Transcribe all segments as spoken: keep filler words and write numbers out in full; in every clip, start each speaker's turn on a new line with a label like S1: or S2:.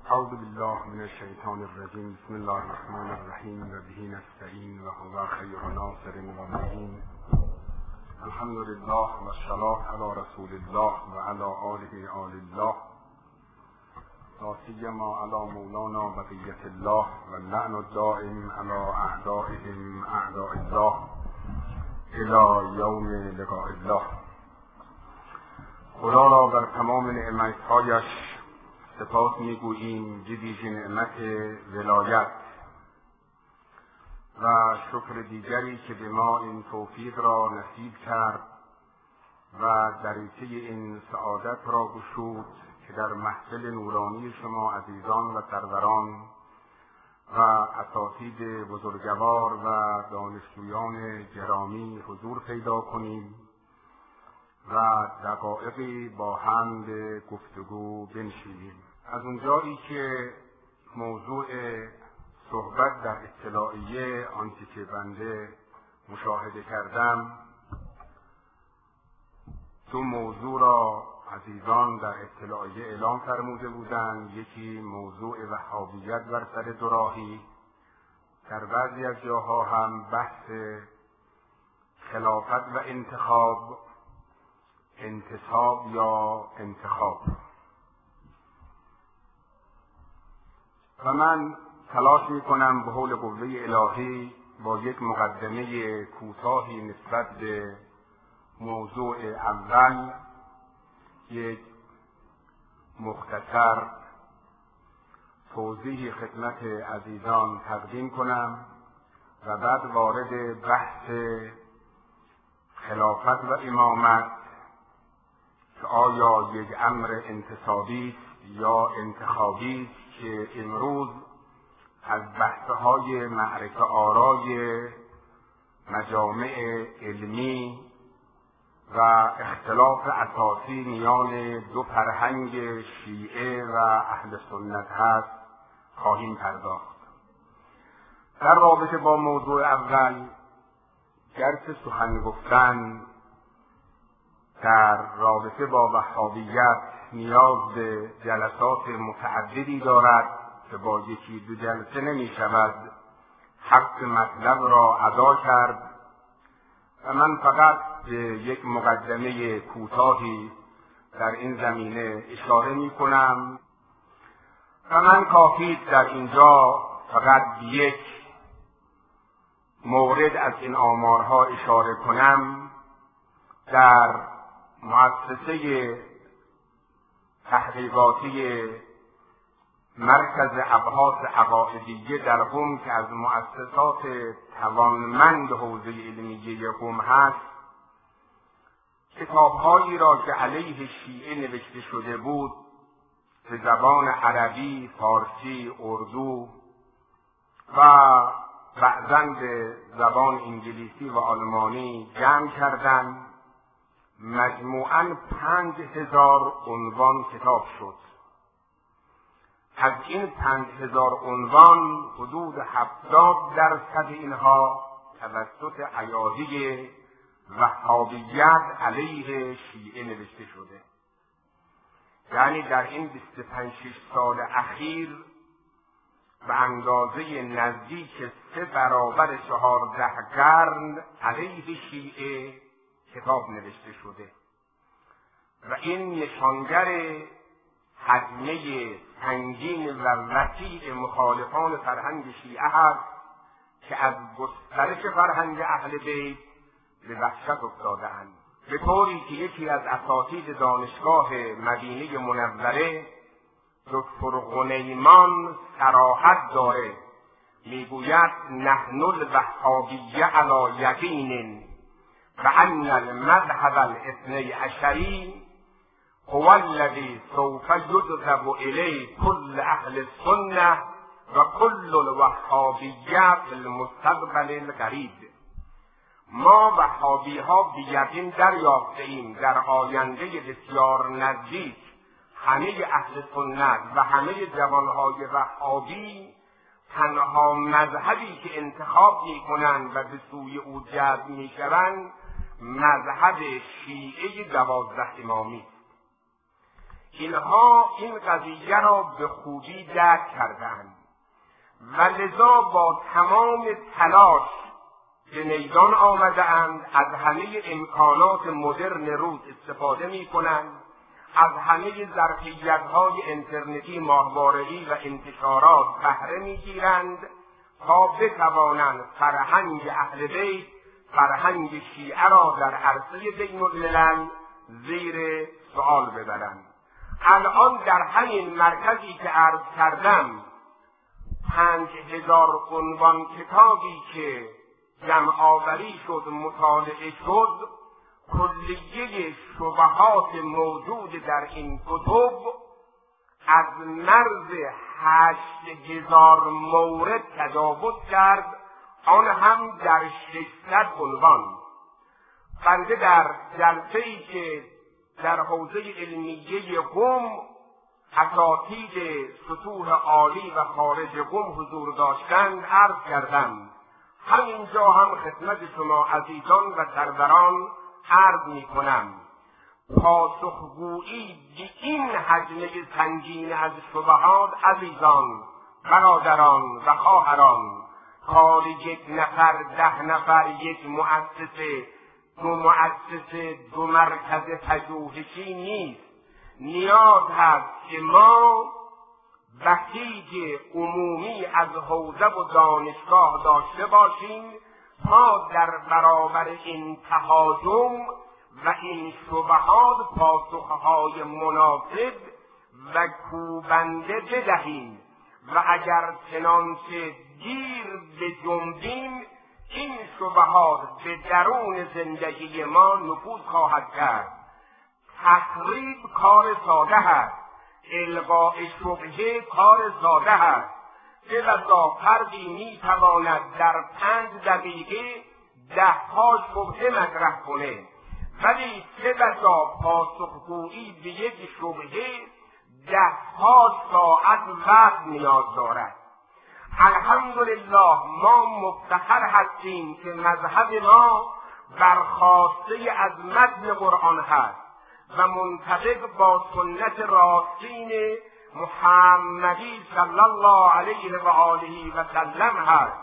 S1: اعوذ بالله من الشیطان الرجیم. بسم الله الرحمن الرحیم و به نستعین و هو خیر ناصر و معین. الحمد لله و الصلاة علی رسول الله و علی آله آل الله، لا سیما علی مولانا بقیة الله و اللعن الدائم علی اعدائهم اعداء الله الی یوم لقاء الله. خدا را بر تمام نعمت‌هایش سپاس می‌گوییم، به ویژه نعمت ولایت و شکر دیگری که به ما این توفیق را نصیب کرد و دریچه این سعادت را گشود که در محفل نورانی شما عزیزان و سروران و اساتید بزرگوار و دانشجویان گرامی حضور پیدا کنیم و دقایقی با هم به گفتگو بنشینیم. از اونجایی که موضوع صحبت در اطلاعیه آنچه که بنده مشاهده کردم، دو موضوع را عزیزان در اطلاعیه اعلام فرموده بودند. یکی موضوع وهابیت بر سر دوراهی، در بعضی از جاها هم بحث خلافت و انتخاب، انتصاب یا انتخاب. و من تلاش میکنم به حول قوه الهی با یک مقدمه کوتاهی نسبت به موضوع اول یک مختصر توضیح خدمت عزیزان تقدیم کنم و بعد وارد بحث خلافت و امامت که آیا یک امر انتصابی یا انتخابی است که امروز از بحث‌های معرکه آرای مجامع علمی و اختلاف اساسی میان دو فرهنگ شیعه و اهل سنت هست خواهیم پرداخت. در رابطه با موضوع اول، گرچه سخن گفتن در رابطه با وهابیت نیاز به جلسات متعددی دارد که با یکی دو جلسه نمی شود حق مطلب را ادا کرد و من فقط به یک مقدمه کوتاهی در این زمینه اشاره می کنم و من کافی در اینجا فقط یک مورد از این آمارها اشاره کنم. در مؤسسه تحقیقاتی مرکز ابحاث عقائدیه در قم که از مؤسسات توانمند حوزه علمیه قم هست، کتاب‌هایی را که علیه شیعه نوشته شده بود به زبان عربی، فارسی، اردو و بعضاً به زبان انگلیسی و آلمانی جمع کردند. مجموعاً پنج هزار عنوان کتاب شد. از این پنج هزار عنوان حدود هفتاد درصد اینها توسط ایادی وهابیت علیه شیعه نوشته شده. یعنی در این بیست و پنج سال اخیر به اندازه نزدیک سه برابر چهارده قرن علیه شیعه کتاب نوشته شده و این نشانگر حجمه سنگین و وسیع مخالفان فرهنگ شیعه هست که از گسترش فرهنگ اهل بیت به وحشت افتاده‌اند، به طوری که یکی از اساتید دانشگاه مدینه منوره دکتر غنیمان صراحت داره، میگوید نحن الوهابیه علی یقین و ان المذهب الاثنی عشری هو الذی سوف یجذب الیه کل اهل السنه و کل الوهابیه فی المستقبل القریب. ما وهابی ها بیقین دریافته ایم در آینده بسیار نزدیک همه اهل سنت و همه جوانهای وهابی تنها مذهبی که انتخاب میکنند و به سوی او جذب میشوند مذهب شیعه دوازده امامی.
S2: اینها این قضیه را به خوبی درک کردند و لذا با تمام تلاش به میدان آمده‌اند، از همه امکانات مدرن روز استفاده می‌کنند، از همه ظرفیت‌های اینترنتی، ماهواره‌ای و انتشارات بهره می‌گیرند تا بتوانند فرهنگ اهل بیت، فرهنگ شیعه را در عرصه بین الملل زیر سؤال ببرند. الان در همین مرکزی که عرض کردم پنج هزار عنوان کتابی که جمع آوری شد، مطالعه شد، کلیه شبهات موجود در این کتب از مرز هشت هزار مورد تجاوز کرد، آن هم در ششصد عنوان. بنده در جلسه‌ای که در حوزه علمیه قم اساتید سطوح عالی و خارج قم حضور داشتند عرض کردم، همینجا هم خدمت شما عزیزان و سروران عرض می کنم. پاسخگویی به این حجم سنگین از شبهات عزیزان، برادران و خواهران، کار یک نفر، ده نفر، یک مؤسسه، دو مؤسسه، دو مرکز پژوهشی نیست. نیاز هست که ما بسیج عمومی از حوزه و دانشگاه داشته باشیم تا در برابر این تهاجم و این شبهات پاسخهای مناسب و کوبنده بدهیم و اگر چنانچه دیر به جنبیم این شبهات به درون زندگی ما نفوذ خواهد کرد. تخریب کار ساده است، القاء شبهه کار ساده است. چه بسا فردی میتواند در پنج دقیقه ده ها شبهه مطرح کنه، ولی چه بسا پاسخگویی به یک شبهه ده ها ساعت وقت نیاز دارد. الحمدلله ما مفتخر هستیم که مذهب ما برخواسته از متن قرآن هست و منطبق با سنت راستین محمدی صلی الله علیه و آله و سلم هست.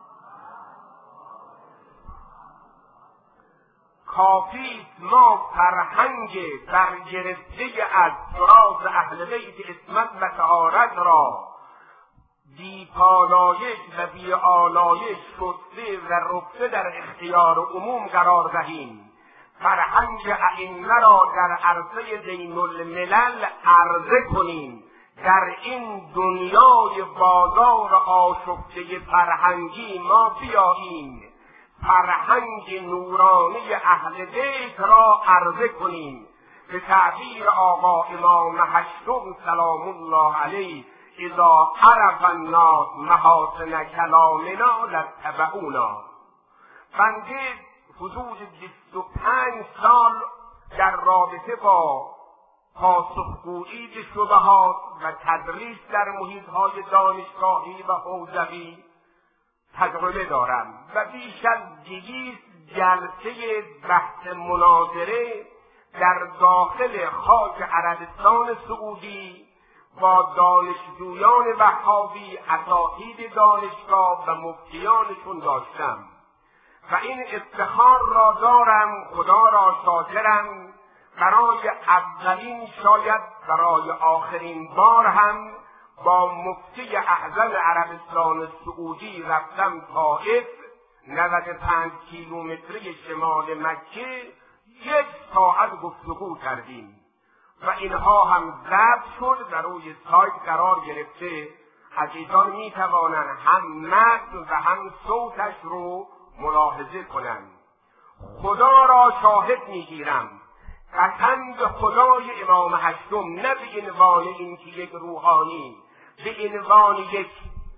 S2: کافی ما فرهنگ برگرفته از تراث اهل بیت عصمت و طهارت را بی پالایش و بی آلایش شسته و رفته در اختیار عموم قرار دهیم. فرهنگ ائمه را در عرصه بین الملل عرضه کنیم. در این دنیای بازار آشفته فرهنگی ما بیاییم فرهنگ نورانی اهل بیت را عرضه کنیم. به تعبیر آقا امام هشتم سلام الله علیه، اذا عرف الناس محاسن کلامنا لاتبعونا. بنده حدود بیست و پنج سال در رابطه با پاسخگویی به شبهات و تدریس در محیط‌های دانشگاهی و حوزوی تجربه دارم و بیش از دویست جلسه بحث مناظره در داخل خاک عربستان سعودی با دانشجویان وهابی، اساتید دانشگاه و مفتیانشون داشتم و این افتخار را دارم، خدا را شاکرم. برای اولین شاید برای آخرین بار هم با مفتی اعظم عربستان سعودی رفتم طائف، نود و پنج کیلومتری شمال مکه، یک ساعت گفتگو کردیم و اینها هم ضبط شد و روی سایت قرار گرفته. عزیزان می توانند هم متن و هم صوتش رو ملاحظه کنند. خدا را شاهد می گیرم، قسم به خدای امام هشتم، نه به عنوان این که یک روحانی، به عنوان یک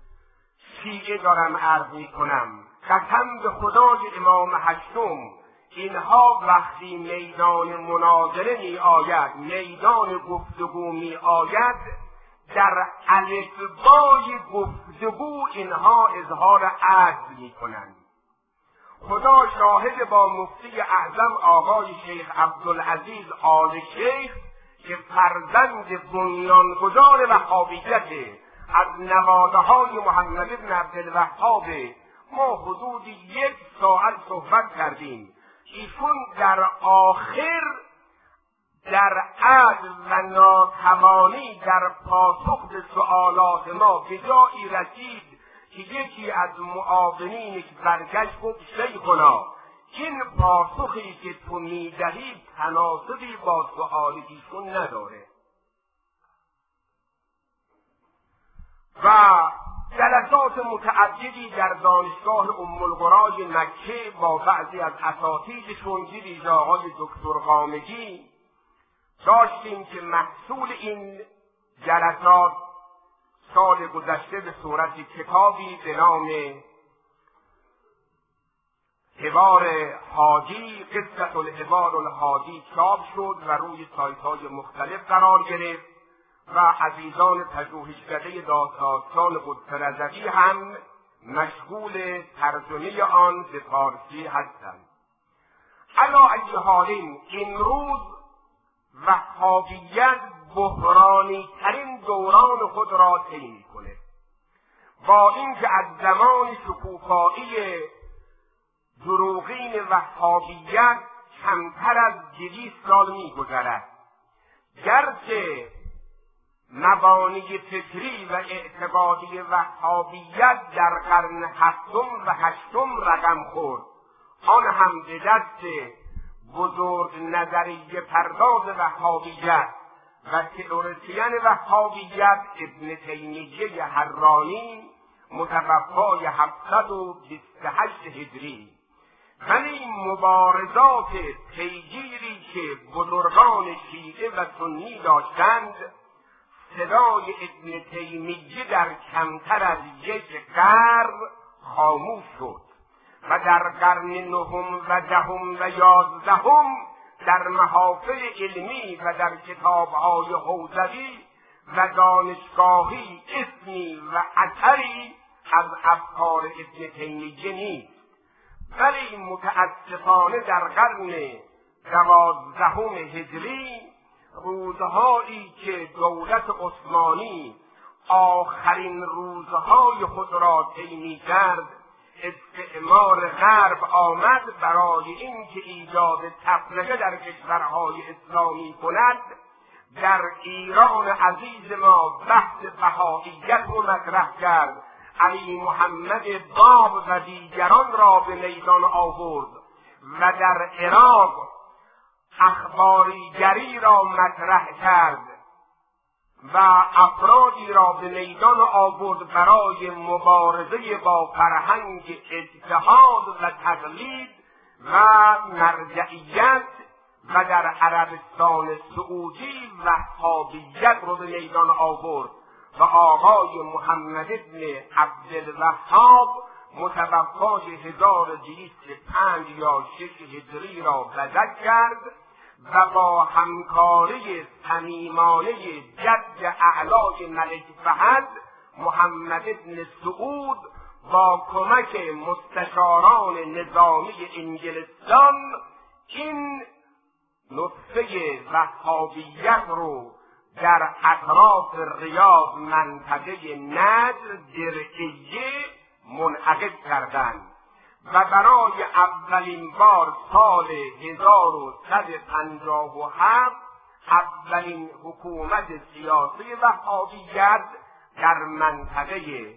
S2: شیعه دارم عرض می کنم، قسم به خدای امام هشتم، اینها وقتی میدان مناظره می آید، میدان گفتگو می آید، در الفبای گفتگو اینها اظهار عجز می کنند. خدا شاهد با مفتی اعظم آقای شیخ عبدالعزیز آل شیخ که فرزند بنیانگذار وهابیت، از نواده های محمد بن عبدالوهاب. ما حدود یک ساعت صحبت کردیم. ایشون در آخر در عجز و ناتوانی در پاسخ به سوالات ما به جایی رسید که یکی از معاونین که برگشت گفت شیخنا، این پاسخی که تو میدهی تناسبی با سؤال ایشون نداره. و جلسات متعددی در دانشگاه ام القرای مکه با بعضی از اساتیدشون به ویژه آقای دکتر قامگی داشتیم که محصول این جلسات سال گذشته به صورت کتابی به نام حوار حاجی، قصة الحوار الحاجی چاپ شد و روی سایت‌های مختلف قرار گرفت و عزیزان پژوهشکده داستان قدس رضوی هم مشغول ترجمه آن به فارسی هستند. علی ای حال این روز وهابیت بحرانی ترین دوران خود را طی می‌کند. با اینکه از زمان شکوفایی دروغین وهابیت کمتر از دویست سال می‌گذرد، گرچه مبانی فکری و اعتقادی وهابیت در قرن هفتم و هشتم رقم خورد، آن هم به دست بزرگ نظریه پرداز وهابیت و تئوریسین وهابیت ابن تیمیه حرانی متوفای هفتصد و بیست و هشت هجری. ولی مبارزات پیگیری که بزرگان شیعه و سنی داشتند، صدای ابن تیمیه در کمتر از یک قرن خاموش شد و در قرن نهم و دهم و یازدهم در محافل علمی و در کتاب‌های حوزوی و دانشگاهی اسمی و اثری از افکار ابن تیمیه نیست. ولی متاسفانه در قرن دوازدهم هجری، روزهایی که دولت عثمانی آخرین روزهای خود را طی می‌کرد، استعمار غرب آمد برای اینکه ایجاد تفرقه در کشورهای اسلامی کند. در ایران عزیز ما بحث بهائیت رو مطرح کرد، علی محمد باب و دیگران را به میدان آورد و در عراق اخباریگری را مطرح کرد و افرادی را به میدان آورد برای مبارزه با فرهنگ اجتهاد و تقلید و مرجعیت، و در عربستان سعودی وهابیت رو به میدان آورد و آقای محمد بن عبدالوهاب متوفای هزار و دویست و پنج یا شش هجری را بزد کرد و با همکاری صمیمانه جد اعلای ملک فهد محمد بن سعود با کمک مستشاران نظامی انگلستان این نطفه وهابیت رو در اطراف ریاض منطقه نجد درعیه منعقد کردند و برای اولین بار سال هزار و صد و پنجاه و هفت اولین حکومت سیاسی وهابیت در منطقه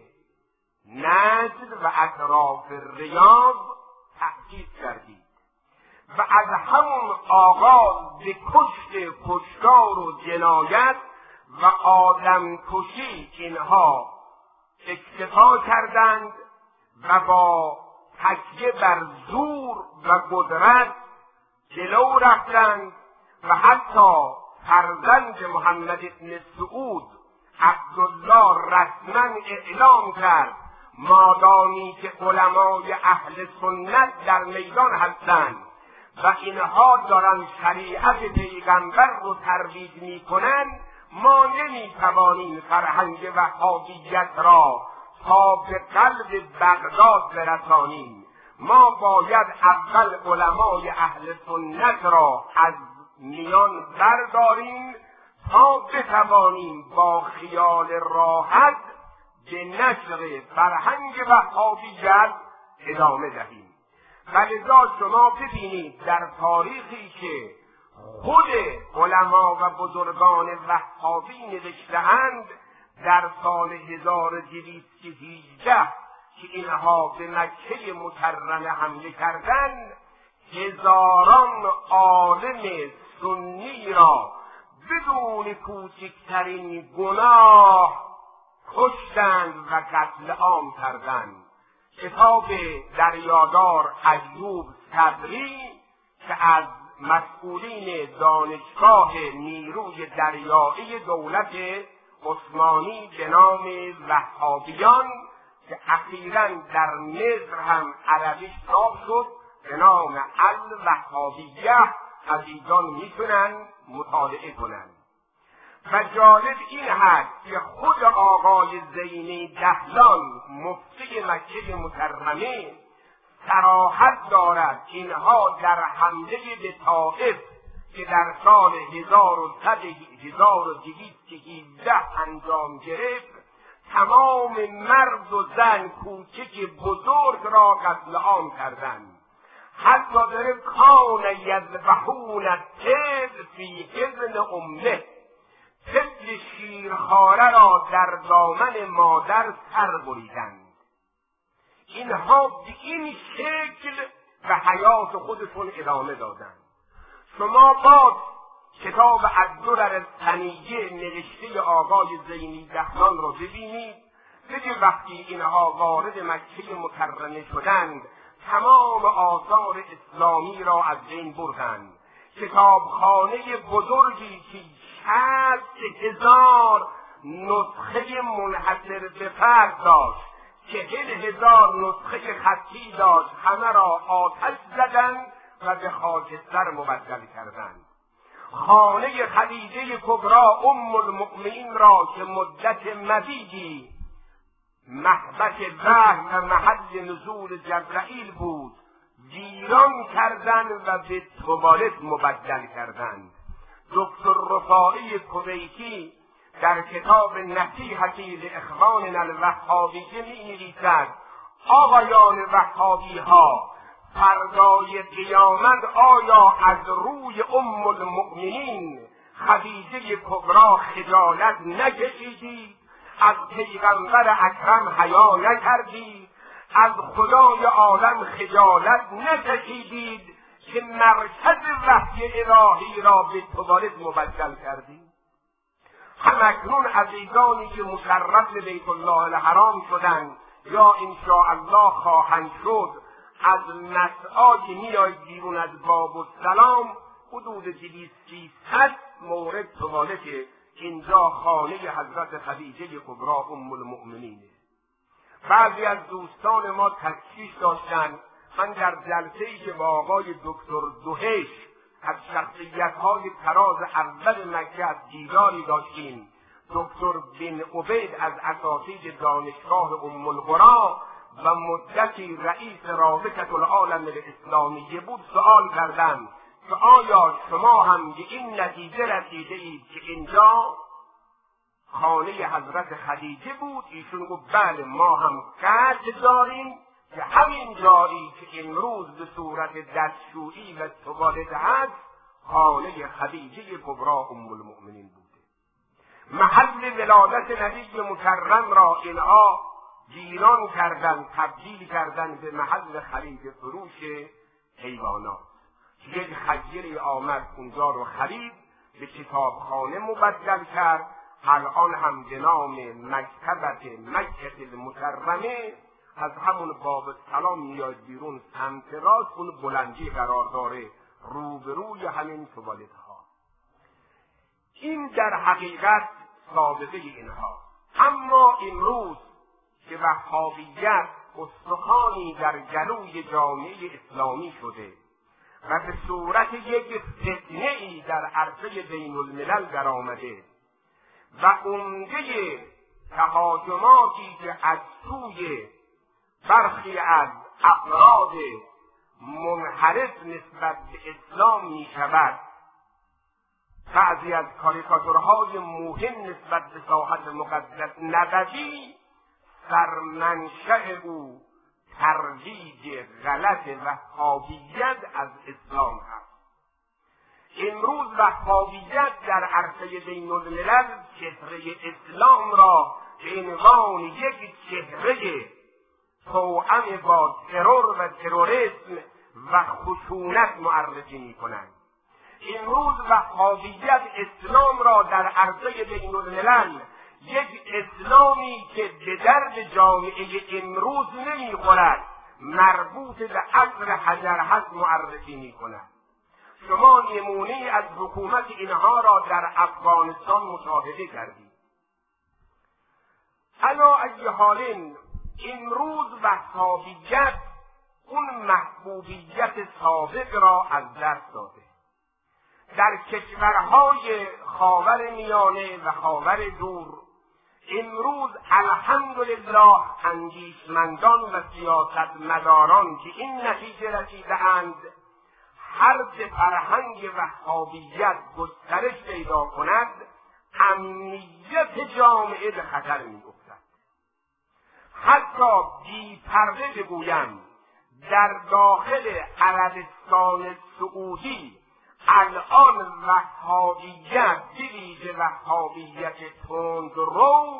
S2: نجد و اطراف ریاض تأسیس کردید و از همون آغاز به کشت، کشتار و جنایت و آدم کشی اینها اکتفا کردند و با تکیه بر زور و قدرت جلو رفتند و حتی فرزند محمد بن سعود عبدالله رسما اعلام کرد مادامی که علمای اهل سنت در میدان هستند و اینها دارن شریعت پیغمبر رو ترویج میکنن، ما نمیتوانیم فرهنگ وهابیت را تا به قلب بغداد برسانیم. ما باید اول علمای اهل سنت را از میان برداریم تا بتوانیم با خیال راحت به نشر فرهنگ وهابیت ادامه دهیم. ولذا شما ببینید در تاریخی که خود علما و بزرگان وهابی نوشته‌اند، در سال هزار و دویست و هجده که اینها به مکه مکرمه حمله کردند، هزاران عالم سنی را بدون کوچکترین گناه کشتند و قتل عام کردند. کتاب دریادار ایوب صدری که از مسئولین دانشگاه نیروی دریایی دولت عثمانی به نام وهابیان که اخیراً در مصر هم عربی چاپ شد به نام الوهابیه، عزیزان میتونن مطالعه کنند. و جالب این هست که خود آقای زینی دهلان مفتی مکه مکرمه صراحت دارد اینها در حمله به طائف که در سال هزار و دویست و هفده انجام گرفت، تمام مرد و زن کوچک بزرگ را قتل عام کردند. حتی داره کان یذبحون الطفل فی اذن امه، طفل شیرخواره را در دامن مادر سر بریدند. اینها به این شکل به حیات خودشون ادامه دادند. شما باز کتاب الدرر الثنیه نوشته آقای زینی دهلان را ببینید. دیگه وقتی اینها وارد مکه مکرمه شدند تمام آثار اسلامی را از بین بردند. کتابخانه بزرگی که شصت هزار نسخه منحصر به فرد داشت، چهل هزار نسخه خطی داشت، همه را آتش زدند و به خاکستر مبدل کردند. خانه خدیجه کبرا ام المؤمنین را که مدت مدیدی محبت وحی و محل نزول جبرائیل بود ویران کردند و به توالت مبدل کردند. دکتر رفاعی کویتی در کتاب نصیحتی لاخواننا الوهابیه می نویسد آقایان وهابی ها فردای قیامت آیا از روی ام المؤمنین خدیجه کبرا خجالت نکشیدید؟ از پیغمبر اکرم حیا نکردید؟ از خدای عالم خجالت نکشیدید که مرکز وحی الهی را به توالت مبدل کردید؟ همکنون عزیزانی که مشرف به بیت الله الحرام شدند یا انشاءالله خواهند شد، از مسعی که میاید بیرون از باب السلام حدود دویست سیصد مورد توالت اینجا خانه حضرت خدیجه کبرا ام المؤمنینه. بعضی از دوستان ما تشخیص داشتن. من در جلسه‌ای که با آقای دکتر دوهش از شخصیت‌های طراز اول مکه از دیداری داشتیم، دکتر بن عبید از اساتید دانشگاه ام القری و مدتی رئیس رابطه العالم الاسلامی بود، سوال کردم که آیا شما هم به این نتیجه رسیده اید که اینجا خانه حضرت خدیجه بود؟ ایشون گفت بله، ما هم قطع داریم که همین جایی که امروز به صورت دستشویی و توالت هست خانه خدیجه کبرا ام المؤمنین بوده. محل ولادت نبی مکرم را اینها ویران کردن، تبدیل کردن به محل خرید فروش حیوانات. یک خیری آمد اونجا رو خرید، به کتابخانه مبدل کرد. الان هم به نام مکتبت مکه المکرمه از همون باب سلام میاد بیرون سمت راست، اون بلندی قرار داره روبروی همین توالت ها. این در حقیقت سابقه اینها. اما امروز که وهابیت استخوانی در گلوی جامعه اسلامی شده و به صورت یک فتنه‌ای در عرصه بین الملل در آمده و عمده تهاجماتی که از سوی برخی از افراد منحرف نسبت به اسلام می شود بعضی از کاریکاتورهای مهم نسبت به ساحت مقدس نبوی سرمنشأ او ترویج غلط وهابیت از اسلام هست. امروز وهابیت در عرصه بین الملل چهره اسلام را به عنوان یک چهره توأم با ترور و تروریسم و خشونت معرفی می‌کنند. امروز وهابیت اسلام را در عرصه بین الملل یک اسلامی که به درد جامعه امروز نمیخورد، مربوط به عصر حجر هست معرفی می‌کند. شما نمونه از حکومت اینها را در افغانستان مشاهده کردید. علا ای حال امروز وهابیت اون محبوبیت سابق را از دست داده. در کشورهای خاور میانه و خاور دور امروز الحمدلله اندیشمندان و سیاستمداران که این نتیجه رسیده‌اند هر فرهنگ وهابیت گسترش پیدا کند امنیت جامعه به خطر می‌افتد. حتی بی پرده بگویم در داخل عربستان سعودی الان وهابیت بویژه وهابیت تندرو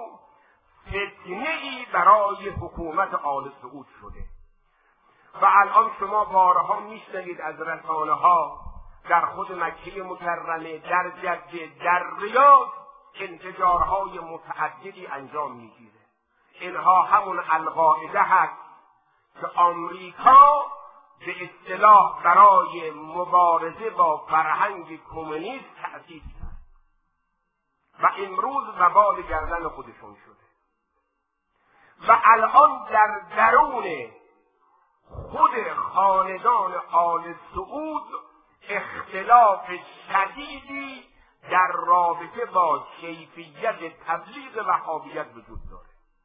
S2: فتنه‌ای برای حکومت آل سعود شده و الان شما بارها میشنوید از رسانه ها در خود مکه مکرمه، در جده، در ریاض انفجارهای متعددی انجام میگیره. اینها همون القاعده هست که آمریکا به اصطلاح برای مبارزه با فرهنگ کمونیست تأسیس کرد و امروز وبال گردن خودشون شده و الان در درون خود خاندان آل سعود اختلاف شدیدی در رابطه با کیفیت تبلیغ وهابیت وجود داره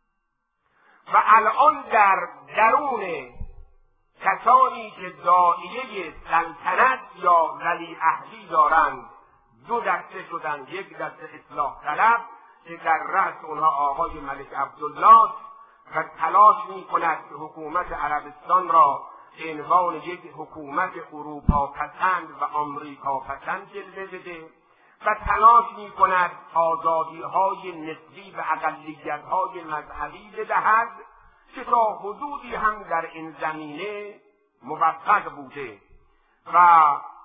S2: و الان در درون کسانی که داعیه سلطنت یا ولیعهدی دارند دو دسته شدند. یک دسته اصلاح طلب که در رأس اونها آقای ملک عبدالله و تلاش می کند که حکومت عربستان را به عنوان یک حکومت اروپا پسند و آمریکا پسند جلوه بده و تلاش می کند آزادی های نسبی و اقلیت های مذهبی بدهد که تا حدودی هم در این زمینه موفق بوده و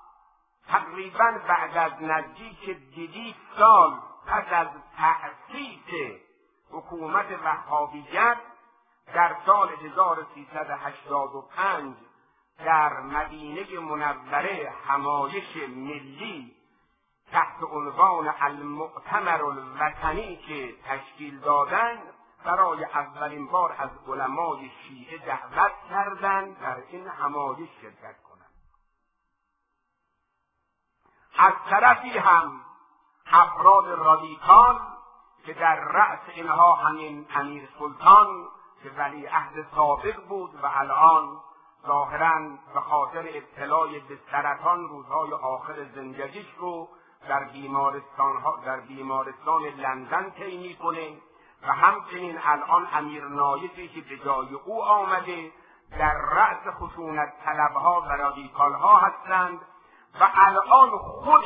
S2: تقریبا بعد از نزدیک دویست سال پس از تأسیس حکومت وهابیت در سال هزار و سیصد و هشتاد و پنج در مدینه منوره همایش ملی تحت عنوان المؤتمر الوطنی که تشکیل دادند برای اولین بار از علمای شیعه دعوت کردند در این همایش شرکت کنند. از طرفی هم افراد رادیکال که در رأس اینها همین امیر سلطان که ولیعهد سابق بود و الان ظاهراً به خاطر ابتلا به سرطان روزهای آخر زندگیش رو در بیمارستان در بیمارستان لندن طی می‌کنه و همچنین الان امیر نایفی که به جای او آمده در رأس خشونت طلبها و رادیکالها هستند و الان خود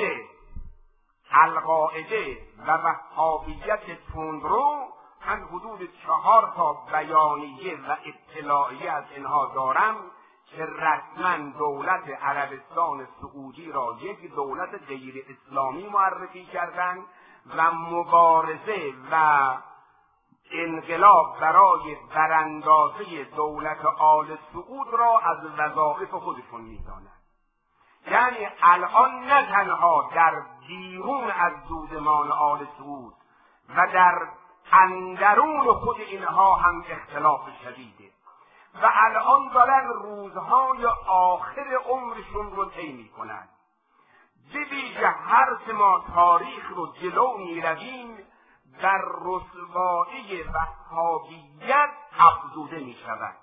S2: القاعده و وهابیت تندرو من حدود چهار تا بیانیه و اطلاعیه از اینها دارم که رسما دولت عربستان سعودی را یک دولت غیر اسلامی معرفی کردند و مبارزه و انقلاب برای براندازی دولت آل سعود را از وظایف خودشون می‌دانند. یعنی الان نه تنها در بیرون از دودمان آل سعود و در اندرون خود اینها هم اختلاف شدیده و الان دارن روزهای آخر عمرشون رو طی می‌کنند. بویژه هر که ما تاریخ رو جلو می‌رویم در رسوایی وهابیت افزوده می‌شود.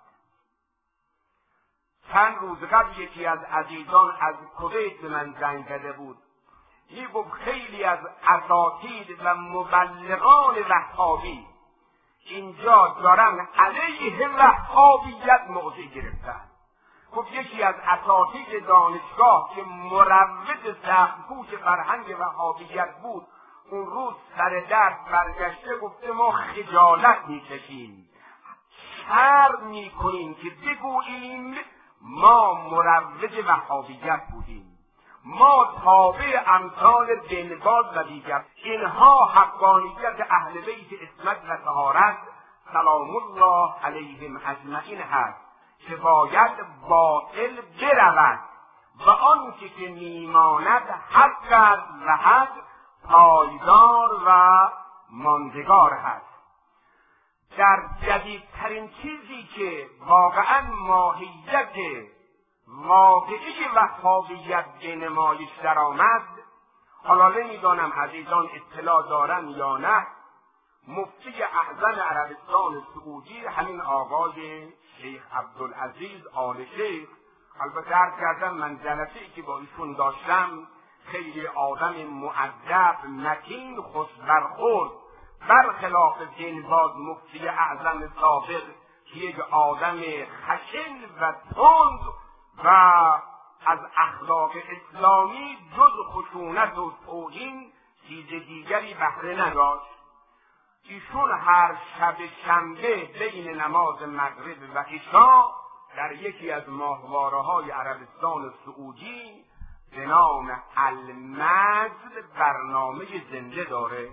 S2: چند روز قبل یکی از عزیزان از کویت به من زنگ زده بود. میگفت خیلی از اساتید و مبلغان وهابی اینجا دارن علیه وهابیت موضع گرفتن. خب یکی از اساتید دانشگاه که مروج سخت‌کوش فرهنگ وهابیت بود، اون روز سر درس برگشته گفته ما خجالت میکشیم، شرم میکنیم که بگوییم ما مروج وهابیت بودیم، ما تابع امثال بن باز و دیگر. اینها حقانیت اهل بیت عصمت و طهارت سلام الله علیهم اجمعین هست که باید باطل برود و آنچه که میماند حق است و حق پایدار و ماندگار هست. در جدیدترین چیزی که واقعا ماهیت واقعی وهابیت به نمایش درآمد، حالا نمیدانم عزیزان اطلاع دارن یا نه، مفتی اعظم عربستان سعودی همین آقای شیخ عبدالعزیز آل شیخ، البته درک کردم من جلسه‌ای که با ایشون داشتم خیلی آدم مؤدب متین خوش برخورد، برخلاف دینباز مفتی اعظم سابق که یک آدم خشن و تند و از اخلاق اسلامی جز خشونت و توهین چیز دیگری بهره نداشت. ایشون هر شب شنبه بین نماز مغرب و عشا در یکی از ماهواره‌های عربستان سعودی به نام المجد برنامه زنده داره،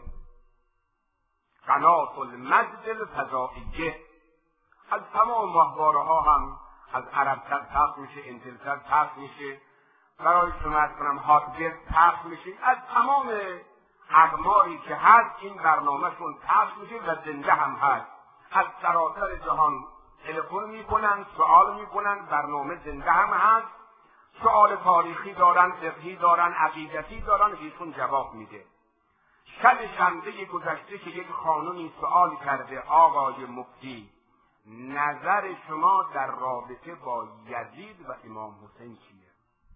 S2: قنات المجد الفضائیه. از تمام ماهواره‌ها هم از عربتر پخش میشه، انتلتر پخش میشه، برای شما از کنم هاتگرد پخش میشه، از تمام اقماری که هست این برنامهشون پخش میشه و زنده هم هست. از سراسر جهان تلفن میکنن، سوال میکنن، برنامه زنده هم هست، سوال تاریخی دارن، فقهی دارن، عقیدتی دارن، ایشون جواب میده. شب شنبه گذشته که یک خانومی سوال کرده آقای مفتی نظر شما در رابطه با یزید و امام حسین چیه؟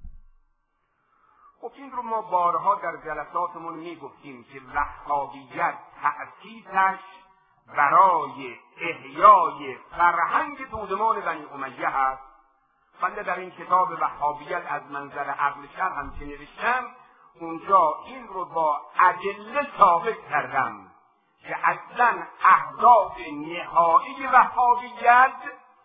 S2: خب این رو ما بارها در جلساتمون میگفتیم که وهابیت تأسیسش برای احیای فرهنگ دودمان بنی امیه هست. بنده در این کتاب وهابیت از منظر عقل شرع هم که نوشتم، اونجا این رو با ادله ثابت کردم که اصلا اهداف نهایی وهابیت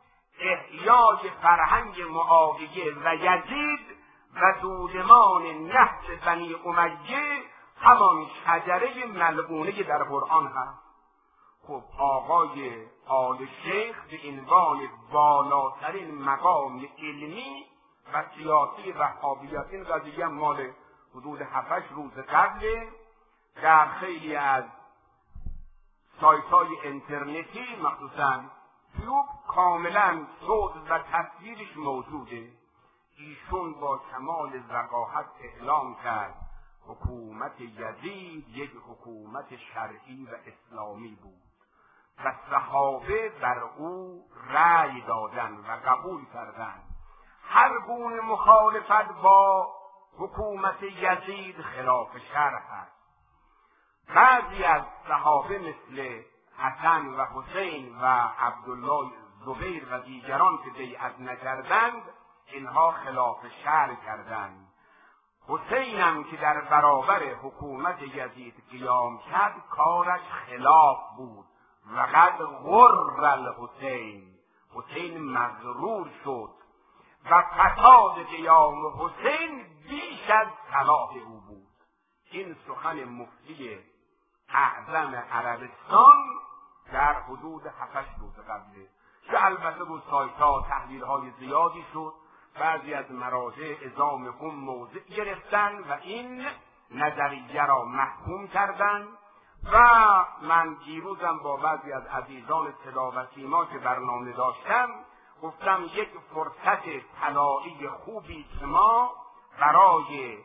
S2: احیای فرهنگ معاویه و یزید و دودمان نحس بنی امیه، همان شجره ملعونه در قرآن هست. خب آقای آل شیخ به عنوان بالاترین مقام علمی و سیاسی وهابیت، این قضیه مال حدود هفت روز قبل در خیلی از سایت‌های اینترنتی مخصوصاً یوتیوب کاملاً صوت و تصویرش موجوده. ایشون با کمال وقاحت اعلام کرد حکومت یزید یک حکومت شرعی و اسلامی بود و صحابه بر او رأی دادن و قبول کردند. هر گونه مخالفت با حکومت یزید خلاف شرع است. بعضی از صحابه مثل حسن و حسین و عبدالله زبیر و دیگران که بیعت نکردند، اینها خلاف شرع کردند. حسین هم که در برابر حکومت یزید قیام کرد کارش خلاف بود و قد غر الحسین، حسین مغرور شد و فساد قیام حسین بیش از صلاح او بود. این سخن مفتی اعظم عربستان در حدود هفتش روز قبله که البته بود سایت‌ها تحلیل‌های زیادی شد، بعضی از مراجع ازام هم موضع گرفتن و این نظریه را محکوم کردند و من دیروزم با بعضی از عزیزان صدا و سیما که برنامه داشتم گفتم یک فرصت طلایی خوبی که ما برای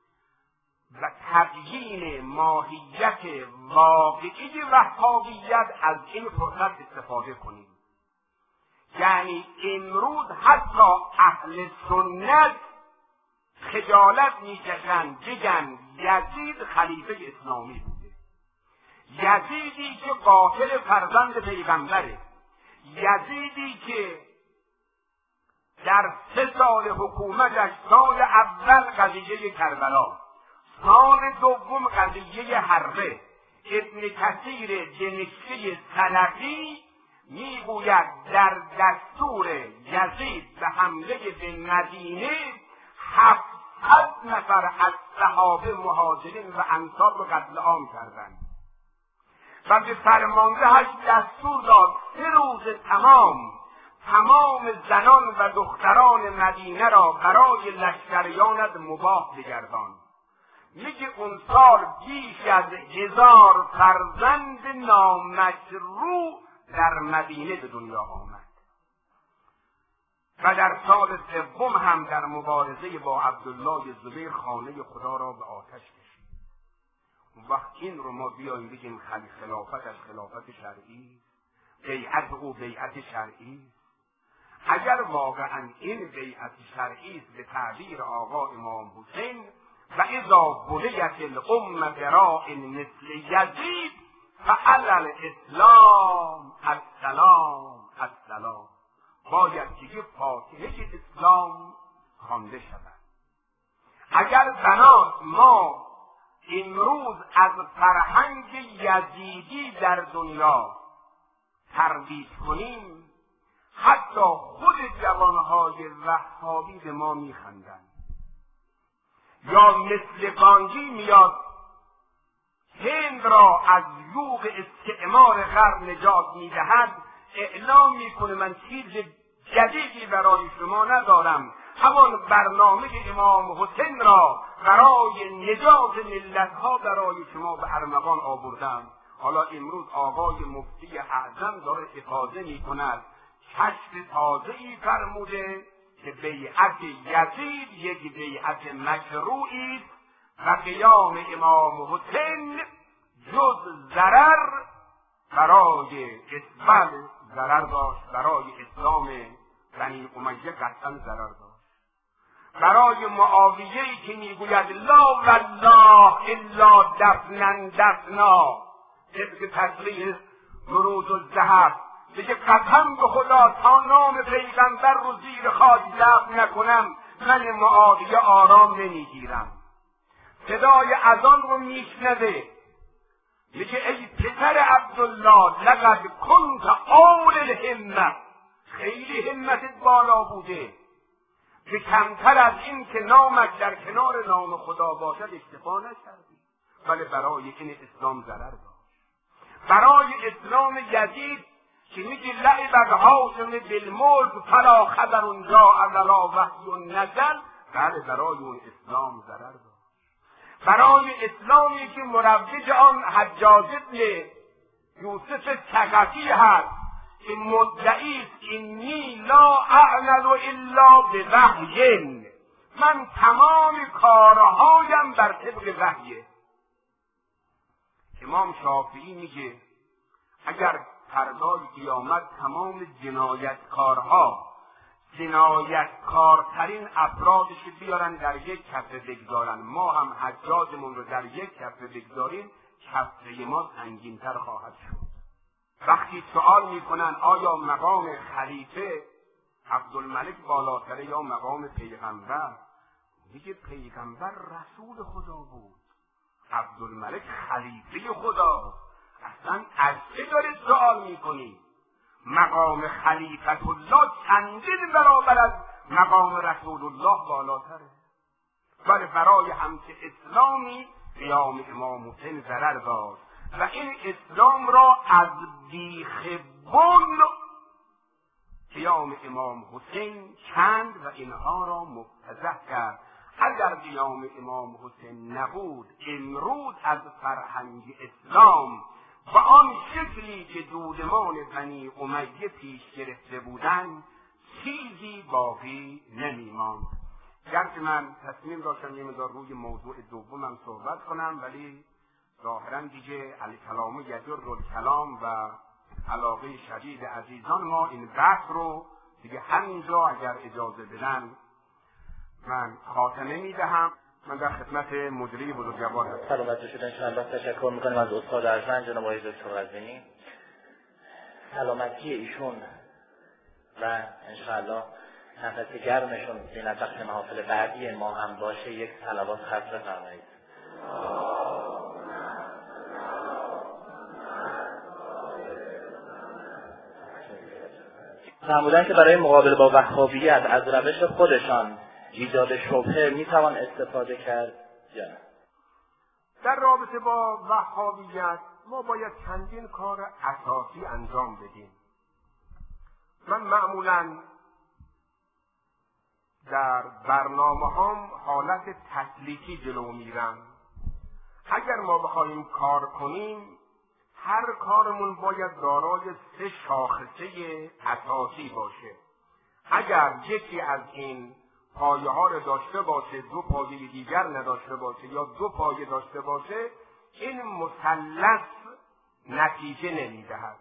S2: و تبیین ماهیت واقعی وهابیت از این فرصت استفاده کنیم. یعنی امروز حتی اهل سنت خجالت میکشند بگن یزید خلیفه اسلامی بوده، یزیدی که قاتل فرزند پیغمبره، یزیدی که در سه سال حکومتش سال اول قضیه کربلا، سال دوم قضیه حره. ابن کثیر دمشقی سلفی میگوید در دستور یزید به حمله به مدینه هفتصد نفر از صحابه مهاجرین و انصار رو قتل عام کردند و به فرماندهش دستور داد سه روز تمام تمام زنان و دختران مدینه را برای لشکریانت مباح بگردان. میگه اون سال بیش از هزار فرزند نامشروع در مدینه به دنیا آمد و در سال سوم هم در مبارزه با عبدالله زبیر خانه خدا را به آتش کشید. اون وقت این رو ما بیاییم بگیم خلافت از خلافت شرعی، بیعت او بیعت شرعی. اگر واقعا این بیعت شرعی است به تعبیر آقا امام حسین و اذا بلیت الام براء مثل یزید فعلی الاسلام السلام السلام، باید که یه فاتحه اسلام خوانده شود. اگر بنات ما امروز از فرهنگ یزیدی در دنیا ترویج کنیم، حتی خود جوانهای وهابی به ما میخندند. یا مثل گاندی میاد هند را از یوغ استعمار غرب نجات میدهد، اعلام میکنه من چیز جدیدی برای شما ندارم، همان برنامه امام حسین را برای نجات ملتها برای شما به ارمغان آوردم. حالا امروز آقای مفتی اعظم داره افاضه میکند، کشف تازه‌ای فرموده که بیعت یزید یک بیعت مشروعی است و قیام امام حسین جز ضرر برای اسلام ضرر داشت، برای اسلام بنی امیه قطعا ضرر داشت. برای معاویه‌ای که میگوید لا والله الا دفنا دفنا، طبق تصریح نروز الذهب میگه قسم به خدا تا نام پیغمبر رو زیر خاک دفن نکنم من معاویه آرام نمیگیرم. صدای اذان رو میشنوه، میگه ای پسر عبدالله لقد کنت اول الهمه، خیلی همتت بالا بوده، که کمتر از این که نامت در کنار نام خدا باشد اکتفا نکردی، ولی برای این اسلام ضرر داشت. برای اسلام یزید که میگه لعب الهاشم بالملک فلا خبر اونجا ولا وحی نزل، بله برای اون اسلام ضرر داشت. برای اسلامی که مروج آن حجاج ابن یوسف ثقفی هست که مدعی است انی لا اعمل الا بوحی، من تمام کارهایم بر طبق وحیه. امام شافعی میگه اگر فردای قیامت تمام جنایتکارها جنایتکارترین افرادش بیارن در یک کفه بگذارن، ما هم حجاجمون رو در یک کفه بگذاریم، کفه ما سنگینتر خواهد شد. وقتی سوال میکنن آیا مقام خلیفه عبدالملک بالاتره یا مقام پیغمبر، میگه پیغمبر رسول خدا بود، عبدالملک خلیفه خدا. اصلا از چه دارید سوال میکنی؟ مقام خلیفت الله چندین برابر از مقام رسول الله بالاتره. ولی برای همچه اسلامی قیام امام حسین ضرر داشت و این اسلام را از بیخ بن قیام امام حسین چند و اینها را مفتضح کرد. اگر قیام امام حسین نبود، امروز از فرهنگ اسلام و آن شکلی که دودمان بنی امیه پیش گرفته بودند چیزی باقی نمیماند. گرچه من تصمیم داشتم یه مقدار روی موضوع دومم صحبت کنم، ولی ظاهرا دیگه الکلام یجر الکلام و علاقه شدید عزیزان ما این بحث رو دیگه همینجا اگر اجازه بدن
S1: من خاتمه میدهم. من در خدمت مدیری بزرگوار هستم.
S3: سلامت باشید. انشاءالله تشکر میکنیم از استاد ارجمند جناب آقای دکتر قزوینی. سلامتی ایشون و انشاءالله نفس گرمشون زینت بخش محافل بعدی ما هم باشه. یک صلوات خاص بفرمایید. فرمودن که برای مقابله با وهابیت از روش خودشان ایجاد شبهه میتوان استفاده کرد یا نه؟
S2: در رابطه با وهابیت ما باید چندین کار اساسی انجام بدیم. من معمولاً در برنامه هم حالت تسلیکی جلو میرم. اگر ما بخوایم کار کنیم هر کارمون باید دارای سه شاخصه اساسی باشه. اگر یکی از این پایه ها رو داشته باشه دو پایه دیگر نداشته باشه یا دو پایه داشته باشه این مثلث نتیجه نمیدهد.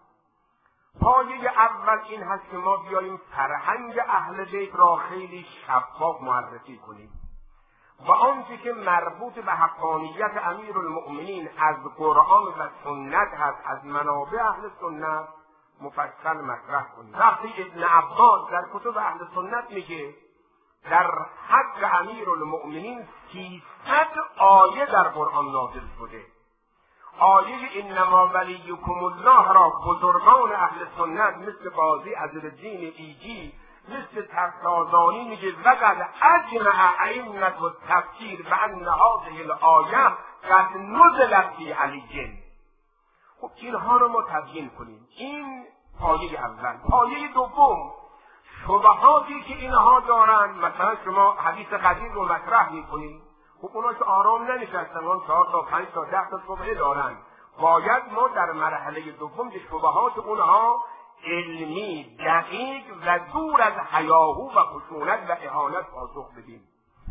S2: پایه اول این هست که ما بیاییم فرهنگ اهل بیت را خیلی شفاف معرفی کنیم و آنچه که مربوط به حقانیت امیرالمؤمنین از قرآن و سنت هست از منابع اهل سنت مفصل مطرح کنیم. وقتی ابن عباس در کتب اهل سنت میگه در حق امیرالمؤمنین سیصد آیه در قرآن نازل شده، آیه انما ولیکم الله را بزرگان اهل سنت مثل قاضی عزیزالدین ایجی مثل تفتازانی میگه وقد اجمع ائمة التفسیر بان هذه الآیه قد نزلت فی علی. خب اینها رو ما تبیین کنیم. این پایه اول. پایه دوم شبهاتی که اینها دارند، مثلا شما حدیث قدیم رو مطرح میکنید، خب اونا که آرام ننشستن، اون چهار تا پنج تا ده تا شبهه دارن. باید ما در مرحله دوم به شبهات اونها علمی دقیق و دور از هیاهو و خشونت و اهانت پاسخ بدیم.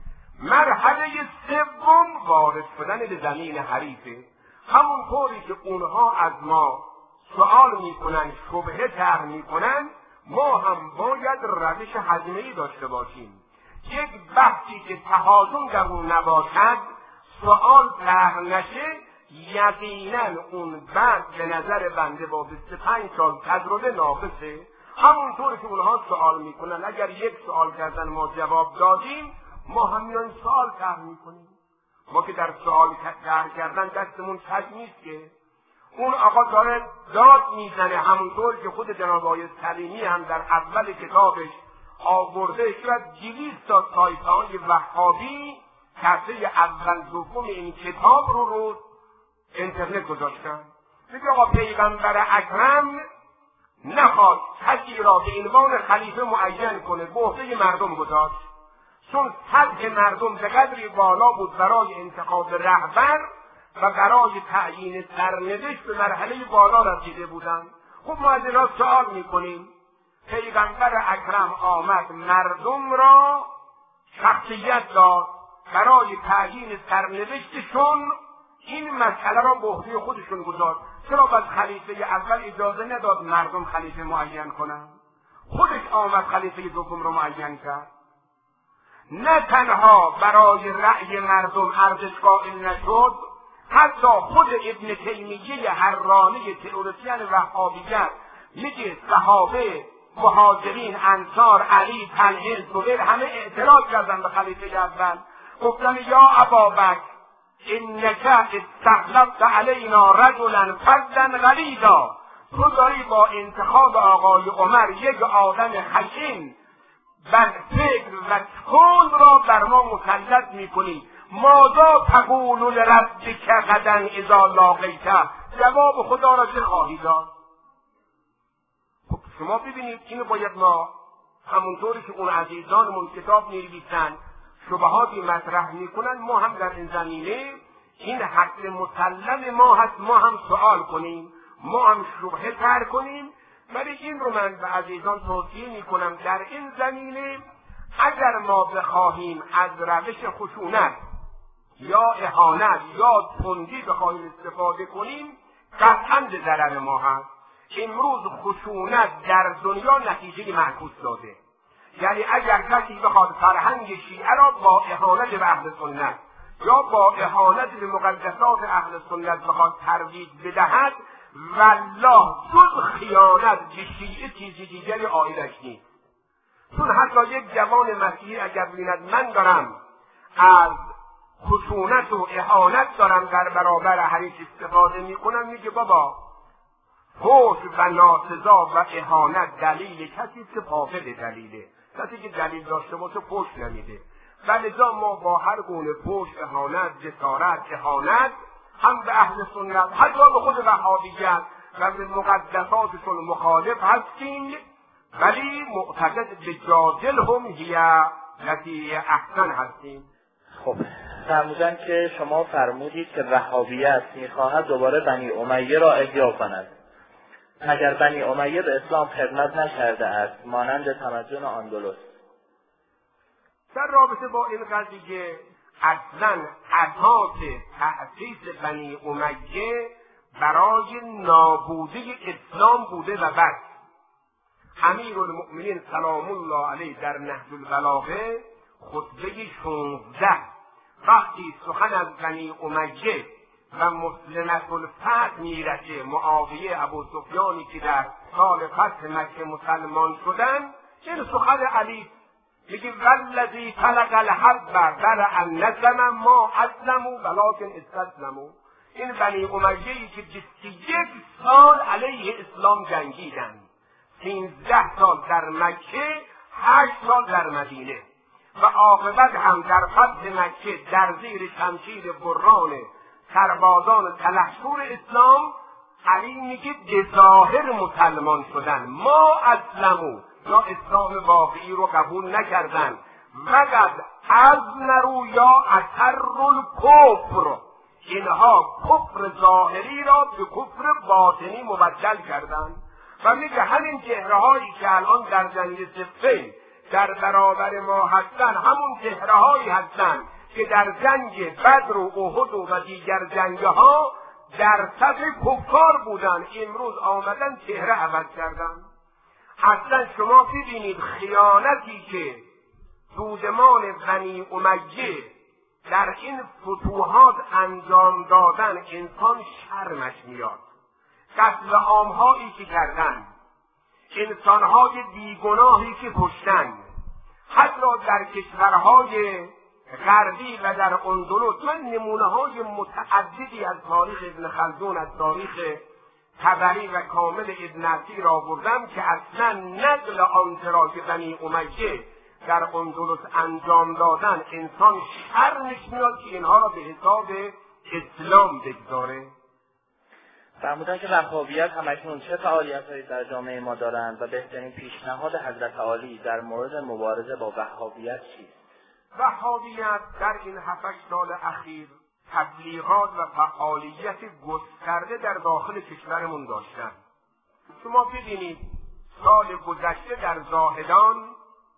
S2: مرحله سوم وارد شدن به زمین حریفه. همونطوری که اونها از ما سوال میکنن، شبهه طرح میکنن، ما هم باید روش هضمه‌ای داشته باشیم. یک بحثی که تهاجم در اون نباشد، سوال طرح نشه، یقینا اون بحث به نظر بنده با بیست و پنج سال تجربه ناقصه. همونطور که اونها سوال میکنن، اگر یک سوال کردن ما جواب دادیم، ما هم میان سوال طرح میکنیم. ما که در سوال طرح کردن دستمون کج نیست که. اون آقا داره داد میزنه، همونطور که خود جناب آقای سلیمی هم در اول کتابش آورده، شاید دویست تا سایت‌های وهابی صفحه اول دوم این کتاب رو رو اینترنت گذاشتن. میگه آقا پیغمبر اکرم نخواست کسی را به عنوان خلیفه معین کنه، به عهده مردم گذاشت، چون سطح مردم به قدری بالا بود برای انتخاب رهبر و برای تعیین سرنوشت به مرحله بالا رسیده بودند. خب ما از اینا سوال میکنیم، پیغمبر اکرم آمد مردم را شخصیت داد، برای تعیین سرنوشتشون این مسئله را به عهده خودشون گذاشت. چرا بس خلیفه اول اجازه نداد مردم خلیفه معین کنند؟ خودش آمد خلیفه دوم رو معین کرد. نه تنها برای رأی مردم ارزش قائل نشد، حتی خود ابن تیمیه حرانی تئوریسین وهابیت میگه صحابه، مهاجرین، انصار، علی، طلحه، زبیر همه اعتراض کردن به خلیفه اول. گفتن یا ابابکر انک استخلفت علینا رجلا فظا غلیظا، تو داری با انتخاب آقای عمر یک آدم خشن بد فکر و کند را بر ما مسلط میکنی. ماذا تقول لربک غدا اذا لاقیته، جواب خدا را چه خواهی داد؟ خب شما ببینید اینو باید ما همونطوری که اون عزیزانمون کتاب می‌نویسن شبهاتی مطرح میکنن، ما هم در این زمینه این حق مسلم ما هست، ما هم سوال کنیم، ما هم شبهه طرح کنیم. ولی این رو من به عزیزان توصیه میکنم، در این زمینه اگر ما بخواهیم از روش خشونت یا اهانت یا تندی بخواهیم استفاده کنیم، قطعاً به ضرر ما هست. امروز خشونت در دنیا نتیجه معکوس داده. یعنی اگر کسی بخواد فرهنگ شیعه را با اهانت به اهل سنت یا با اهانت به مقدسات اهل سنت بخواد ترویج بدهد، والله جز خیانت به شیعه چیزی دیگری عایدش نیست. چون حتی یک جوان مسیحی اگر بیند من دارم از خشونت و اهانت دارم در برابر حریف استفاده میکنم، میگه بابا فحش و ناسزا و اهانت دلیل کسی که فاقد دلیله، کسی که دلیل داشته باشه فحش نمیده. ولذا ما با هر گونه فحش، اهانت، جسارت، اهانت هم به اهل سنت حتی به خود وهابیت و به مقدساتشون مخالف هستیم، ولی معتقد به جادلهم هی التی احسن هستیم.
S3: خب فرمودن که شما فرمودید که وهابیت میخواهد دوباره بنی امیه را احیا کند. اگر بنی امیه به اسلام خدمت نکرده است مانند تمدن اندلس،
S2: در رابطه با این قضیه اصلا اساس تأسیس بنی امیه برای نابودی اسلام بوده و بس. امیرالمؤمنین سلام الله علیه در نهج البلاغه خطبه شانزده وقتی سخن از بنی امیه و مسلمة الفتح میرسه، معاویه ابو سفیانی که در سال فتح مکه مسلمان شدن، این سخن علی میگه والذی خلق الحب در ان نظم ما اسلموا ولکن استسلموا. این بنی امیه‌ای که بیست و یک سال علیه اسلام جنگیدن، سیزده سال در مکه، هشت سال در مدینه، و عاقبت هم در فتح مکه در زیر شمشیر بران سربازان سلحشور اسلام، علی میگه به ظاهر مسلمان شدن، ما اسلموا یا اسلام واقعی رو قبول نکردن، وقد از نرو یا اثر الکفر، اینها کفر ظاهری را به کفر باطنی مبدل کردن. و میگه همین چهره هایی که الان در جنگ صفین در برابر ما هستن، همون چهره هایی هستن که در جنگ بدر و احد و دیگر جنگ ها در صف کفار بودن، امروز آمدن چهره عوض کردن. اصلا شما ببینید خیانتی که دودمان بنی امیه در این فتوحات انجام دادن، انسان شرمش میاد. قتل عامهایی که کردن، انسانهای بیگناهی که کشتن، حتی در کشورهای غربی و در اندلس. من نمونه های متعددی از تاریخ ابن خلدون، از تاریخ طبری و کامل ابن اثیر را آوردم که اصلا نقل آنچه را که بنی امیه در اندلس انجام دادن، انسان شرمش میاد که اینها را به حساب اسلام بگذاره.
S3: فرمودن که وهابیت همکنون چه فعالیت‌هایی در جامعه ما دارند و بهترین پیشنهاد حضرت عالی در مورد مبارزه با وهابیت چیست؟
S2: وهابیت در این هفت سال اخیر تبلیغات و فعالیت گسترده در داخل کشورمون داشتن. شما ببینید سال گذشته در زاهدان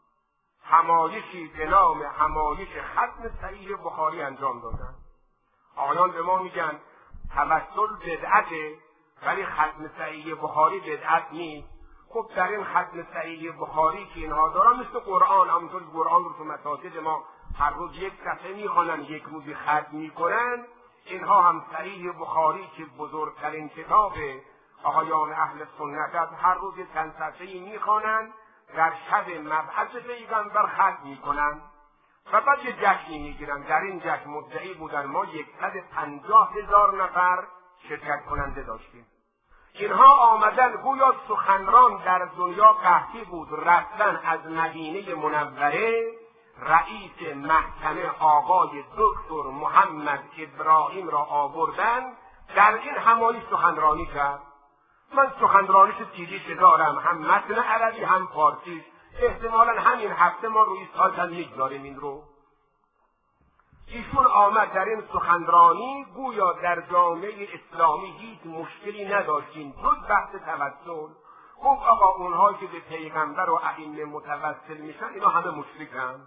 S2: همایشی به نام همایش ختم صحیح بخاری انجام دادن. آقایان به ما میگن توسل بدعته، ولی ختم صحیح بخاری بدعت نیست. خب در این ختم صحیح بخاری که اینها دارن مثل قرآن، همونطور قرآن رو تو مساجد ما هر روز یک صفحه میخوانن، یک روزی ختم میکنن، اینها هم صحیح بخاری که بزرگترین کتاب آقایان اهل سنت است، هر روز چند صفحه‌ای میخوانن، در شب مبعث پیغمبر ختم میکنن و بعد یه جشنی میگیرن. در این جشن مدعی بودن ما یکصد و پنجاه هزار نفر شرکت کننده داشتیم. اینها آمدن گویا سخنران در دنیا قحطی بود، رفتن از مدینه منوره رئیس محکمه آقای دکتر محمد ابراهیم را آوردن، در این همایش سخنرانی کرد. من سخنرانیش سیدیش دارم، هم متن عربی هم فارسی، احتمالا همین هفته ما روی سایت هم میگذاریم این رو. ایشون آمد در این سخنرانی گویا در جامعه اسلامی هیچ مشکلی نداشتیم جز بحث توسل. خب آقا اونهایی که به پیغمبر و ائمه متوسل میشن اینا همه مشرکن.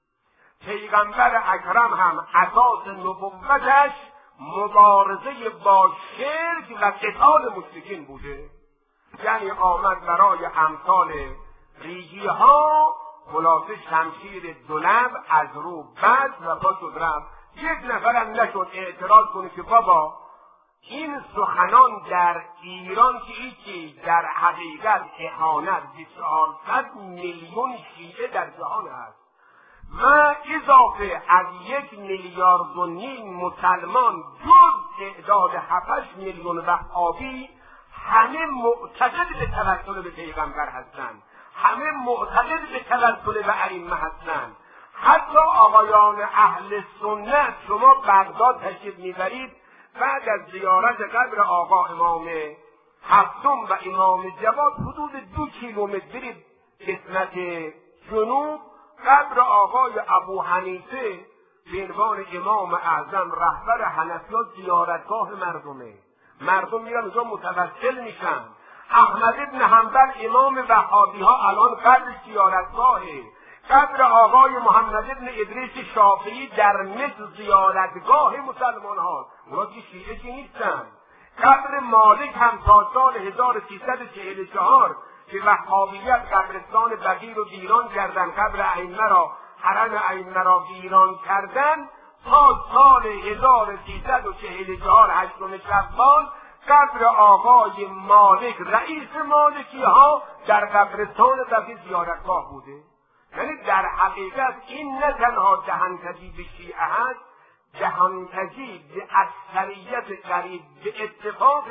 S2: پیغمبر اکرم هم اساس نبوتش مبارزه با شرک و قتال مشرکین بوده. یعنی آمد برای امثال ریگی ها خلاصه شمشیر دولب از رو بست و پا شد رفت. یک نفرم نشد اعتراض کنه که بابا این سخنان در ایران که هیچی در حقیقت اهانت به چهارصد میلیون شیعه در جهان است و اضافه از یک میلیارد و نیم مسلمان جز تعداد هفت میلیون وهابی همه معتقد به توسل به پیغمبر هستند، همه معتقد به توسل به ائمه هستند. حتی آقایان اهل سنت شما بغداد تشریف میبرید بعد از زیارت قبر آقا امام هفتم و امام جواد حدود دو کیلومتر برید قسمت جنوب قبر آقای ابو حنیفه به عنوان امام اعظم رهبر حنفیان زیارتگاه مردمه. مردم میرن اونجا متوسل میشن. احمد ابن حنبل امام وهابی ها الان قبر زیارتگاهه. قبر آقای محمد ابن ادریس شافعی در مصر زیارتگاه مسلمان ها، اونا که شیعه که نیستن. قبر مالک هم تا سال هزار و سیصد و چهل و چهار که وهابیت قبرستان بقیع رو ویران کردن، قبر ائمه را حرم ائمه را ویران کردن، تا سال هزار و سیصد و چهل و چهار هشتم شوال قبر آقای مالک رئیس مالکی ها در قبرستان بقیع زیارتگاه بوده. یعنی در حقیقت این نه تنها دهنکجی به شیعه هست، دهنکجی به اکثریت قریب به اتفاق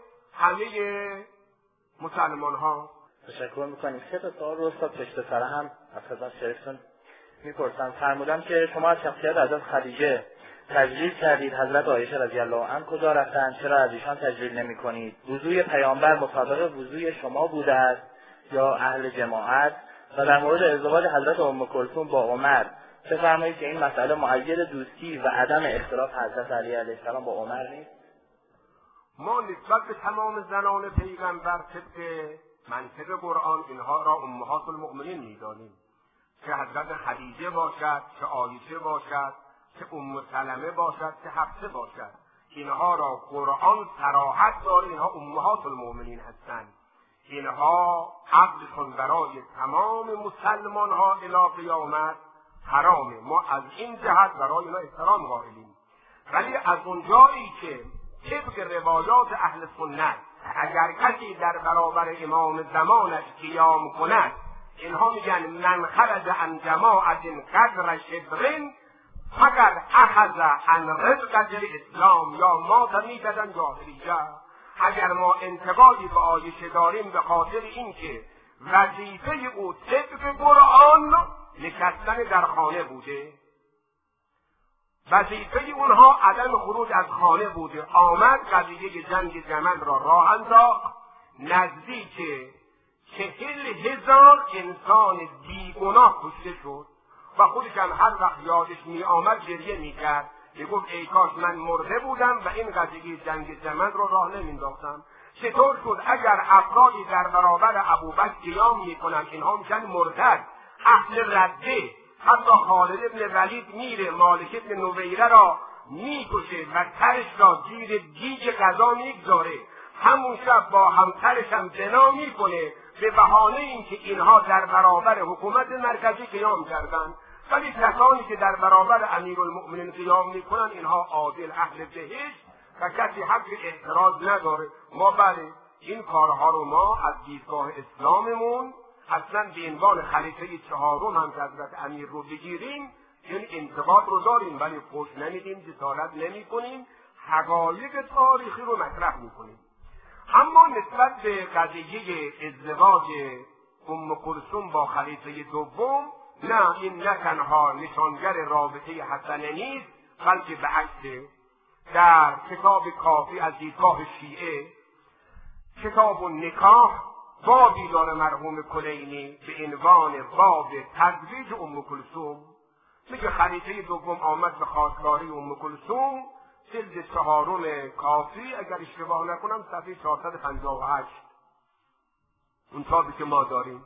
S2: همه مسلمان ها.
S3: تشکر میکنیم. سه تا سوال رو استاد پشت سر هم از خدمت شریفتون میپرسم. فرمودم که شما از شخصیت حضرت خدیجه تجلیل کردید، حضرت عایشه رضی الله عنها کجا رفتند؟ چرا از ایشان تجلیل نمی‌کنید؟ وضوی پیامبر مطابق وضوی شما بوده است یا اهل جماعت؟ و در مورد ازدواج حضرت ام کلثوم با عمر بفرمایید که این مسئله مؤید دوستی و عدم اختلاف حضرت علی علیه السلام با عمر نیست؟
S2: ما نسبت به تمام زنان پیغمبر طبق منطق قرآن اینها را امهات المؤمنین می‌دانیم، که حضرت خدیجه باشد، که عایشه باشد، که ام سلمه باشد، که حفصه باشد. اینها را قرآن صراحت داره اینها امهات المؤمنین هستند. اینها عقدشون برای تمام مسلمان ها الی قیامت حرامه. ما از این جهت برای اینا احترام قائلیم. ولی از اونجایی که طبق روایات اهل سنت اگر کسی در برابر امام زمانش قیام کند، اینها میگن من خرج عن جماعت قدر شبرین فقط اخذ عن رزق اسلام یا ما تمیتدن جاهلیه. اگر ما انتقادی به عایشه داریم به خاطر اینکه وظیفه او طبق قرآن نشستن در خانه بوده، وظیفه اونها عدم خروج از خانه بوده، آمد قضیه جنگ جمل را راه انداخت، نزدیک چهل هزار انسان بیگناه کشته شد و خودش هم هر وقت یادش می آمد گریه می کرد، می گفت ای کاش من مرده بودم و این قضیه جنگ جمل را راه نمینداختم. چطور شد اگر افرادی در برابر ابوبکر قیام می کنند اینها میشن مرتد، اهل رده؟ حتی خالد ابن ولید میره مالک ابن نویره را میکشه و ترش را زیر دیگ غذا میگذاره، همون شب با همسرش هم زنا میکنه به بهانه اینکه اینها در برابر حکومت مرکزی قیام کردند. ولی کسانی که در برابر امیرالمؤمنین قیام میکنن اینها عادل اهل بهشت و کسی حق اعتراض نداره. ما بله این کارها رو ما از دیدگاه اسلاممون اصلا به عنوان خلیفه چهارم هم که حضرت امیر رو بگیریم این انتقاد رو داریم، ولی فوش نمیدیم، جسارت نمی کنیم، حقایق تاریخی رو مطرح میکنیم. اما نسبت به قضیه ازدواج ام کلثوم با خلیفه دوم، نه، این نه تنها نشانگر رابطه حسنه نیست، بلکه به عکس در کتاب کافی از دیدگاه شیعه کتاب النکاح بابی داره مرحوم کلینی به عنوان باب تزویج ام کلثوم. میگه خلیفه دوم آمد به خواستگاری ام کلثوم، جلد چهارم کافی اگر اشتباه نکنم صفحه چهارصد و پنجاه و هشت، اون کتابی که ما داریم.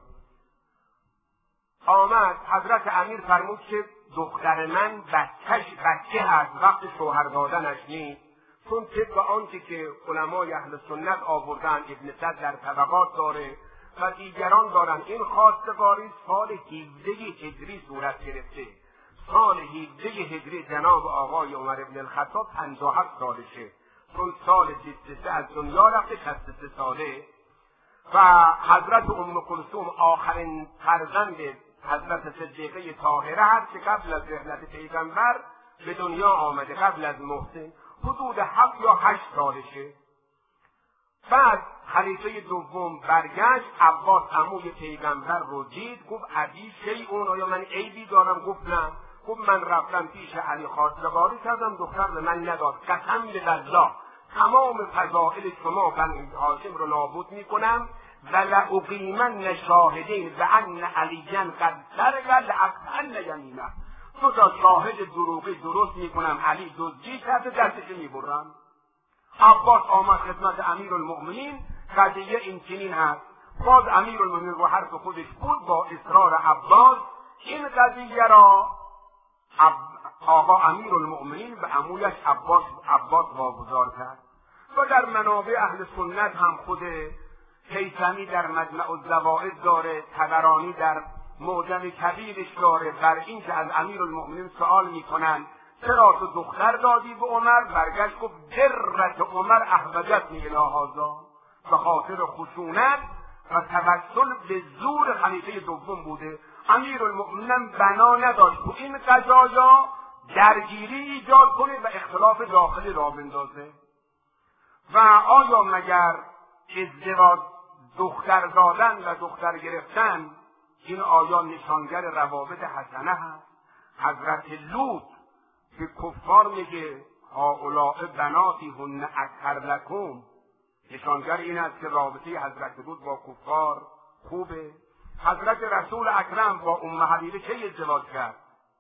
S2: آمد حضرت امیر فرمود که دختر من بچهش بچه هست، وقت شوهر دادنش نیست، چون طبق آنچه که علمای اهل سنت آوردن ابن سعد در طبقات داره و دیگران دارند. این خواستگاری سال هفده هجری صورت گرفته. سال هفده هجری جناب آقای عمر بن الخطاب پنجاه و هفت سالشه، چون سال بیست و سه از دنیا رفته، شصت و سه ساله. و حضرت ام کلثوم آخرین فرزند حضرت صدیقه طاهره هست که قبل از رحلت پیغمبر به دنیا آمده، قبل از محسن. حدود هفت یا هشت سالشه. بعد خلیفه دوم برگشت، عباس عموی پیغمبر رو دید، گفت ابی شیء، آیا من عیبی دارم؟ گفت نه. گفت من رفتم پیش علی خواستگاری کردم، دختر به من نداد. قسم بالله تمام فضائل شما بنی هاشم رو نابود میکنم و لأقیمن شاهدین و ان علیاً قد سرق لأقطعن یمینه. دو تا شاهد دروغی درست میکنم، علی دزدی کرده، دستش میبرم. عباس آمد خدمت امیرالمؤمنین، قضیه این چنین هست. باز امیرالمؤمنین رو حرف خودش بود، با اصرار عباس این قضیه را آقا امیرالمؤمنین به عمویش عباس عباس واگذار کرد. و در منابع اهل سنت هم خود هیثمی در مجمع الزوائد داره، طبرانی در معجم کبیرش داره، بر این که از امیرالمؤمنین سوال میکنن چرا تو دختر دادی به عمر؟ برگشت گفت جرت عمر احوجتنی الی هذا، به خاطر خشونت و توسل به زور خلیفه دوم بوده. امیرالمؤمنین بنا نداشت تو این قضایا درگیری ایجاد کنه و اختلاف داخلی را بندازه. و آیا مگر ازدواج دختر دادن و دختر گرفتن این آیا نشانگر روابط حسنه هست؟ حضرت لوط که کفار میگه هؤلاء بناتی هن اطهر لکم، نشانگر این است که رابطه حضرت لوط با کفار خوبه. حضرت رسول اکرم با ام حبیبه چه ازدواج کرد؟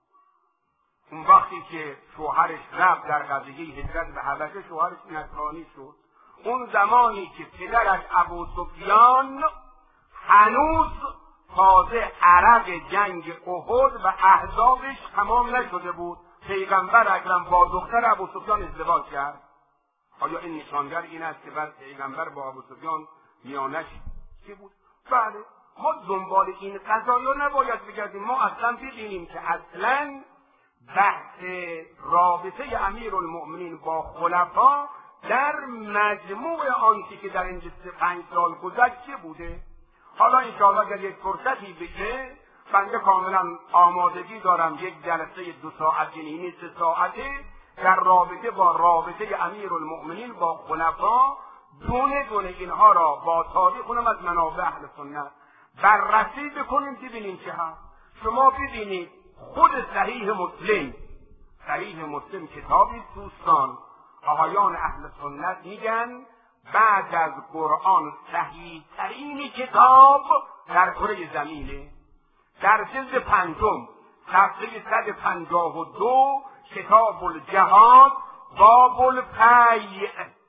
S2: اون وقتی که شوهرش رفت در قضیه هجرت به حبشه، شوهرش نصرانی شد. اون زمانی که پدرش ابو سفیان هنوز تازه عرق جنگ احد و اهدافش تمام نشده بود، پیغمبر اکرم با دختر ابو سفیان ازدواج کرد. آیا این نشانگر این است که بعد پیغمبر با ابو سفیان میانش چی بود؟ بله، ما دنبال این قضایا نباید بگردیم. ما اصلا ببینیم که اصلا بحث رابطه امیرالمؤمنین با خلفا در مجموع آنچه که در این پنج سال گذشت چه بوده. حالا انشاءالله اگر یک فرصتی بشه، بنده کاملا آمادگی دارم یک جلسه دو ساعت یعنی سه ساعته در رابطه با رابطه امیرالمؤمنین با خلفا دونه دونه اینها را با تاریخ اونم از منابع اهل سنت بررسی بکنیم، ببینیم چه هست. شما ببینید خود صحیح مسلم، صحیح مسلم کتابی دوستان آقایان اهل سنت میگن بعد از قرآن صحیح ترین کتاب در کره زمینه. در جلد پنجم صفحه صد و پنجاه و دو کتاب الجهاد باب الفیع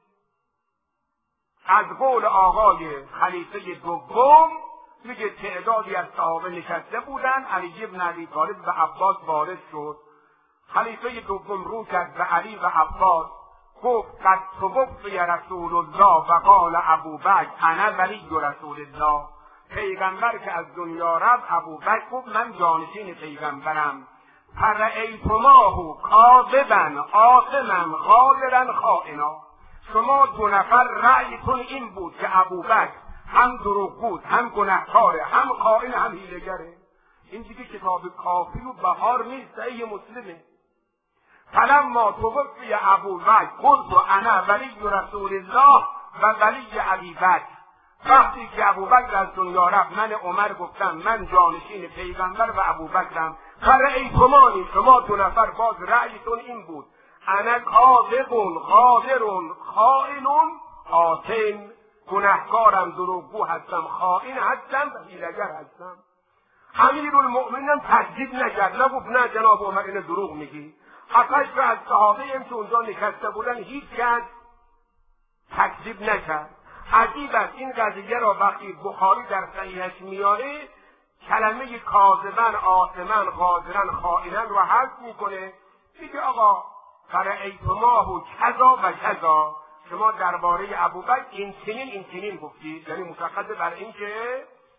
S2: از قول آقای خلیفه دوم میگه تعدادی از صحابه نشسته بودن، علی بن ابی طالب به عباس وارد شد. خلیفه دوم رو کرد به علی و عباس، گفت قد توفی رسول الله و قال ابوبکر انا ولی رسول الله. پیغمبر که از دنیا رفت، ابوبکر گفت من جانشین پیغمبرم. فرأیتماه کاذبا آثما غادرا خائنا. شما دو نفر رأیتون این بود که ابوبکر هم دروغگو، هم گنهکاره، هم خائن، هم حیله‌گره. این دیگه کتاب کافی و بهار نیست، صحیح مسلمه. فلما توفی ابوبکر قلت انا ولی رسول الله و ولی ابی بکر. وقتی که ابوبکر از دنیا رفت، من عمر گفتم من جانشین پیغمبر و ابوبکرم. فرأیتمانی، شما دو نفر باز رأیتون این بود انا کاذب غادر خائن آثم، گنهکارم، دروغگو هستم، خائن هستم و حیله‌گر هستم. امیرالمؤمنین تکذیب نکرد، نگفت نه جناب عمر این دروغ میگی. حقش به از صحابه هم که اونجا نشسته بودن هیچ کس تکذیب نکرد. عجیب است این قضیه را وقتی بخاری در صحیحش میاره کلمه کاذبن آثمن غادرن خائنن رو حذف میکنه، میگه آقا فرأیتماه کذا و کذا، شما درباره ابوبکر این چنین این چنین گفتید، یعنی مشخصه بر این که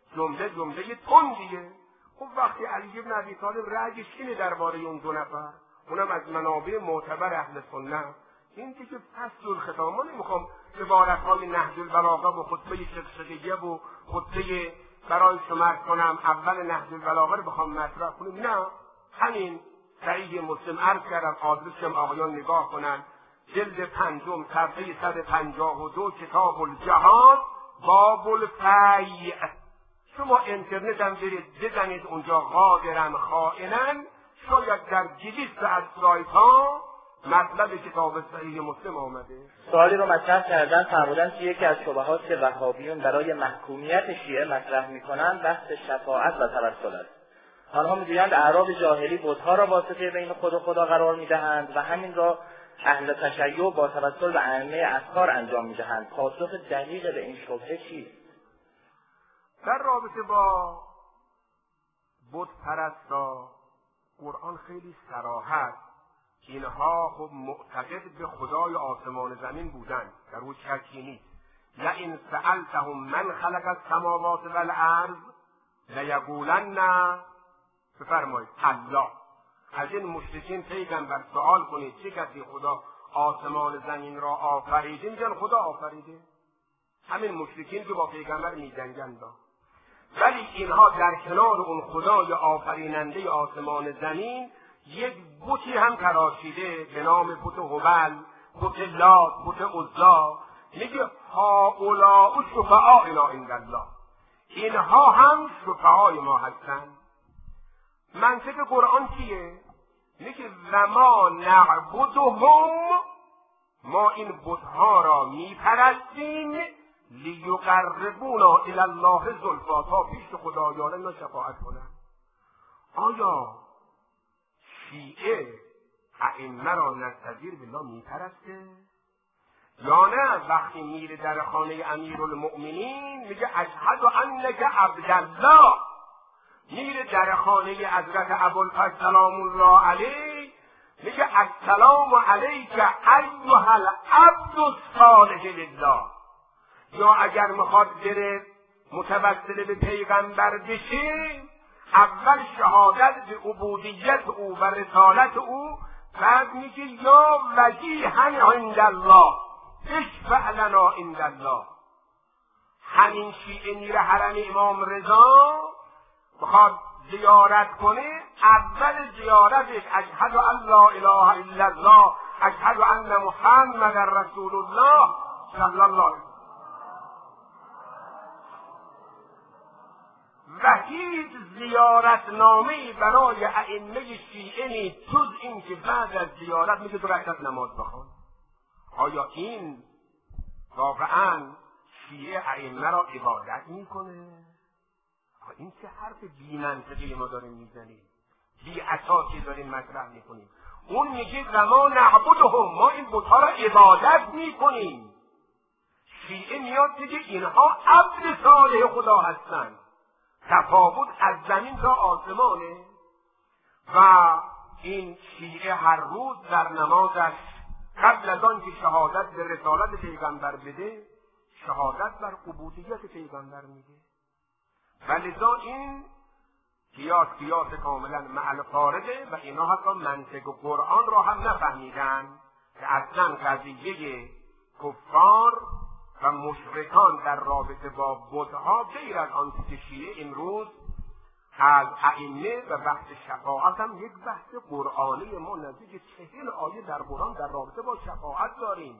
S2: جمله جمله تندیه. خب وقتی علی بن ابی طالب رأیش اینه درباره اون دو نفر، اونم از منابع معتبر اهل سنت، این دیگه فصل الختام، ما نمیخوام عبارت‌های نهج البلاغه و خطبه شقشقیه و خطبه برای شما کنم اول نهج البلاغه رو بخوام مطرح کنیم، نه، همین صحیح مسلم عرض کردم، آدرسم آقایان نگاه کنن، جلد پنجم صفحه صد و پنجاه و دو، کتاب الجهاد، باب الفیع. شما اینترنت هم برید بزنید اونجا، قادرن خائنن، شاید در دویست از سایت ها مطلب کتاب صحیح مسلم آمده.
S3: سوالی رو مطرح کردن، فرمودن که یکی از شبهات که وهابیون برای محکومیت شیعه مطرح میکنن بحث شفاعت و توسل است. آنها میگویند اعراب جاهلی بت‌ها را واسطه بین خود و خدا قرار میدهند و همین را اهل تشیع با توسل به ائمه اطهار انجام میدهند. پاسخ دقیق به این شبهه چیست؟
S2: در رابطه با بت پرستا قرآن خیلی صراحت، اینها خب معتقد به خدای آسمان زمین بودن، در او شکی نیست. لئن سألتهم من خلق السماوات والارض لیقولن، بفرمایید الله. از این مشرکین پیغمبر سوال کنید چه کسی خدا آسمان زمین را آفریده؟ میگن خدا آفریده. همین مشرکین که با پیغمبر میجنگند، ولی اینها در کنار اون خدای آفریننده آسمان زمین یک بتی هم تراشیده به نام بت هبل، بت لات، بت عزی. میگه هؤلاء شفعاؤنا عند الله، اینها هم شفعای ما هستند. منطق قرآن چیه؟ میگه و ما نعبدهم، ما این بتها را میپرستیم لیقربونا الی الله زلفا، تا پیش خدایان اینا شفاعت کنن. آیا شیعه ائمه را نستظیر بالله میپرسته؟ یا نه وقتی میره در خانه امیرالمؤمنین میگه اشهد انک عبدالله، میره در خانه حضرت ابوالفضل سلام الله علیه میگه السلام علیک ایها العبد الصالح لله. یا اگر میخواد بره متوسل به پیغمبر بشه، اول شهادت به عبودیت او و رسالت او، بعد میگه یا وجیها عند الله اشفع لنا عند الله. همین شیعه میره حرم امام رضا بخواد زیارت کنه، اول زیارتش اشهد ان لا اله الا الله اشهد ان محمد رسول الله صلی الله علیه وسلم. و هیچ زیارتنامه‌ای برای ائمه شیعه نیست جز این که بعد از زیارت میگه دو رکعت نماز بخوان. آیا این واقعا شیعه ائمه را عبادت میکنه؟ این چه حرف بی منطقی ما داریم میزنیم، بی اساسی داریم مطرح میکنیم. اون میگه و ما نعبدهم، ما این بت‌ها را عبادت میکنیم. شیعه میاد میگه اینها عبد صالح خدا هستند. تفاوت از زمین تا آسمانه. و این شیعه هر روز در نمازش قبل از آن که شهادت به رسالت پیغمبر بده، شهادت بر عبودیت پیغمبر میده. ولذا این قیاس قیاس کاملا معل فارده و اینا حتی منطق قرآن را هم نفهمیدن که اصلا قضیه کفار و مشرکان در رابطه با بت‌ها غیر از آن که شیعه امروز از ائمه و بحث شفاعت هم یک بحث قرآنی ما نزدیک چهل آیه در قرآن در رابطه با شفاعت داریم.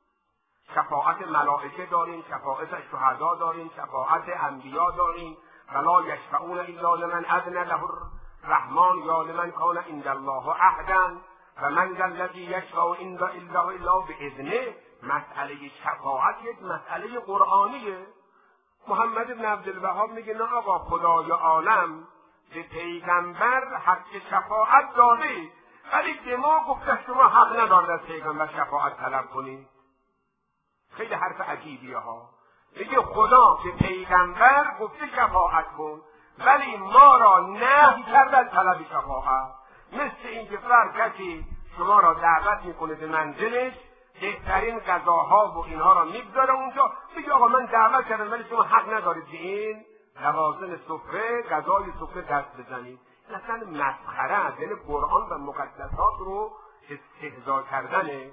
S2: شفاعت ملائکه داریم، شفاعت شهدا داریم، شفاعت انبیا داریم. ولا یشفعون الا لمن اذن له الرحمن یا لمن کان عند الله عهدا و من ذا الذی یشفع عند الا الا باذنه. مسئله شفاعت یک مسئله قرآنیه. محمد بن عبدالوهاب میگه نه آقا، خدای عالم به پیغمبر حق شفاعت داده، ولی به ما گفته شما حق ندارد از پیغمبر شفاعت طلب کنید. خیلی حرف عجیبیه ها. میگه خدا به پیغمبر گفته شفاعت کن، ولی ما را نهی کرده از طلب شفاعت. مثل اینکه فرد کسی شما را دعوت میکنه به منزلش، بهترین غذاها و اینها را میگذاره اونجا، میگه آقا من دعوت کردم ولی شما حق ندارید به این لوازم سفره، غذای سفره دست بزنید. این اصلا مسخره است، یعنی قرآن و مقدسات رو استهزا کردنه.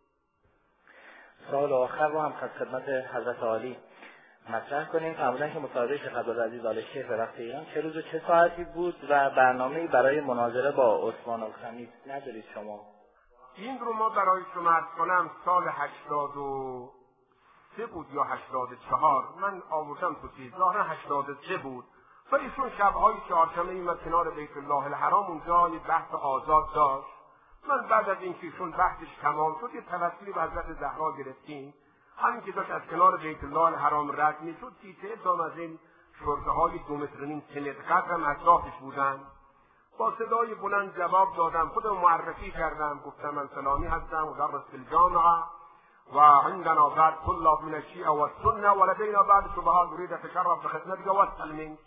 S3: سوال آخر رو هم خدمت حضرت عالی مطرح کنیم. فرمودن که مصاحبه شیخ عبدالعزیز آل شیخ به وقت ایران چه روز و چه ساعتی بود و برنامه‌ای برای مناظره با عثمان الخمیس ندارید شما؟
S2: این رو ما برای شما عرض کنم سال هشتاد و سه بود یا هشتاد و چهار، من آوردم تو چیز، ظاهرا هشتاد و سه بود و ایشون شب‌های چهارشنبه ایمد کنار بیت الله الحرام، اونجا یه بحث آزاد داشت. من بعد از اینکه ایشون بحثش تمام شد یه توسلی به حضرت زهرا گرفتیم. همین که داشت از کنار بیت الله الحرام رد میشد، تیته دام از این شرطه‌های دو متر و نیم سه متر قدر هم اطرافش بودن. با صدای بلند جواب دادم، خودم معرفی کردم، گفتم من فلانی هستم و درس فی الجامعه و عندنا بعد طلاب من الشیعه و السنه و لدینا بعد شبهات اريد اتشرف بخدمتك واسال منك.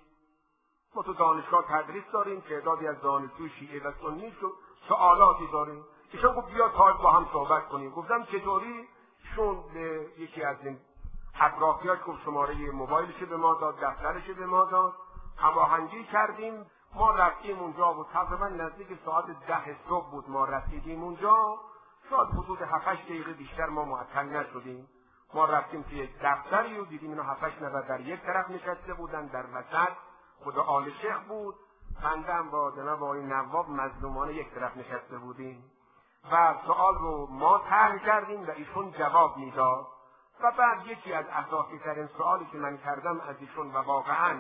S2: ما تو دانشگاه تدریس داریم، تعدادی از دانشجوی شیعه و سنی سوالاتی داریم. ایشون گفت بیا تا با هم صحبت کنیم. گفتم چطوری؟ ایشون به یکی از این اطرافیاش گفت شماره موبایلش به ما داد، دفترش به ما داد، هماهنگی کردیم. ما رفتیم اونجا و تقریبا نزدیک ساعت ده صبح بود ما رسیدیم اونجا. شاید حدود هفت هشت دقیقه بیشتر ما معطل نشدیم. ما رفتیم توی یک دفتری و دیدیم اینا هفت هشت نفر در یک طرف نشسته بودن، در وسط خدا آل شیخ بود، بنده هم با جناب آقای نواب مظلومانه یک طرف نشسته بودیم و سوال رو ما طرح کردیم و ایشون جواب میداد. و بعد یکی از اساسی ترین سوالی که من کردم از ایشون و واقعا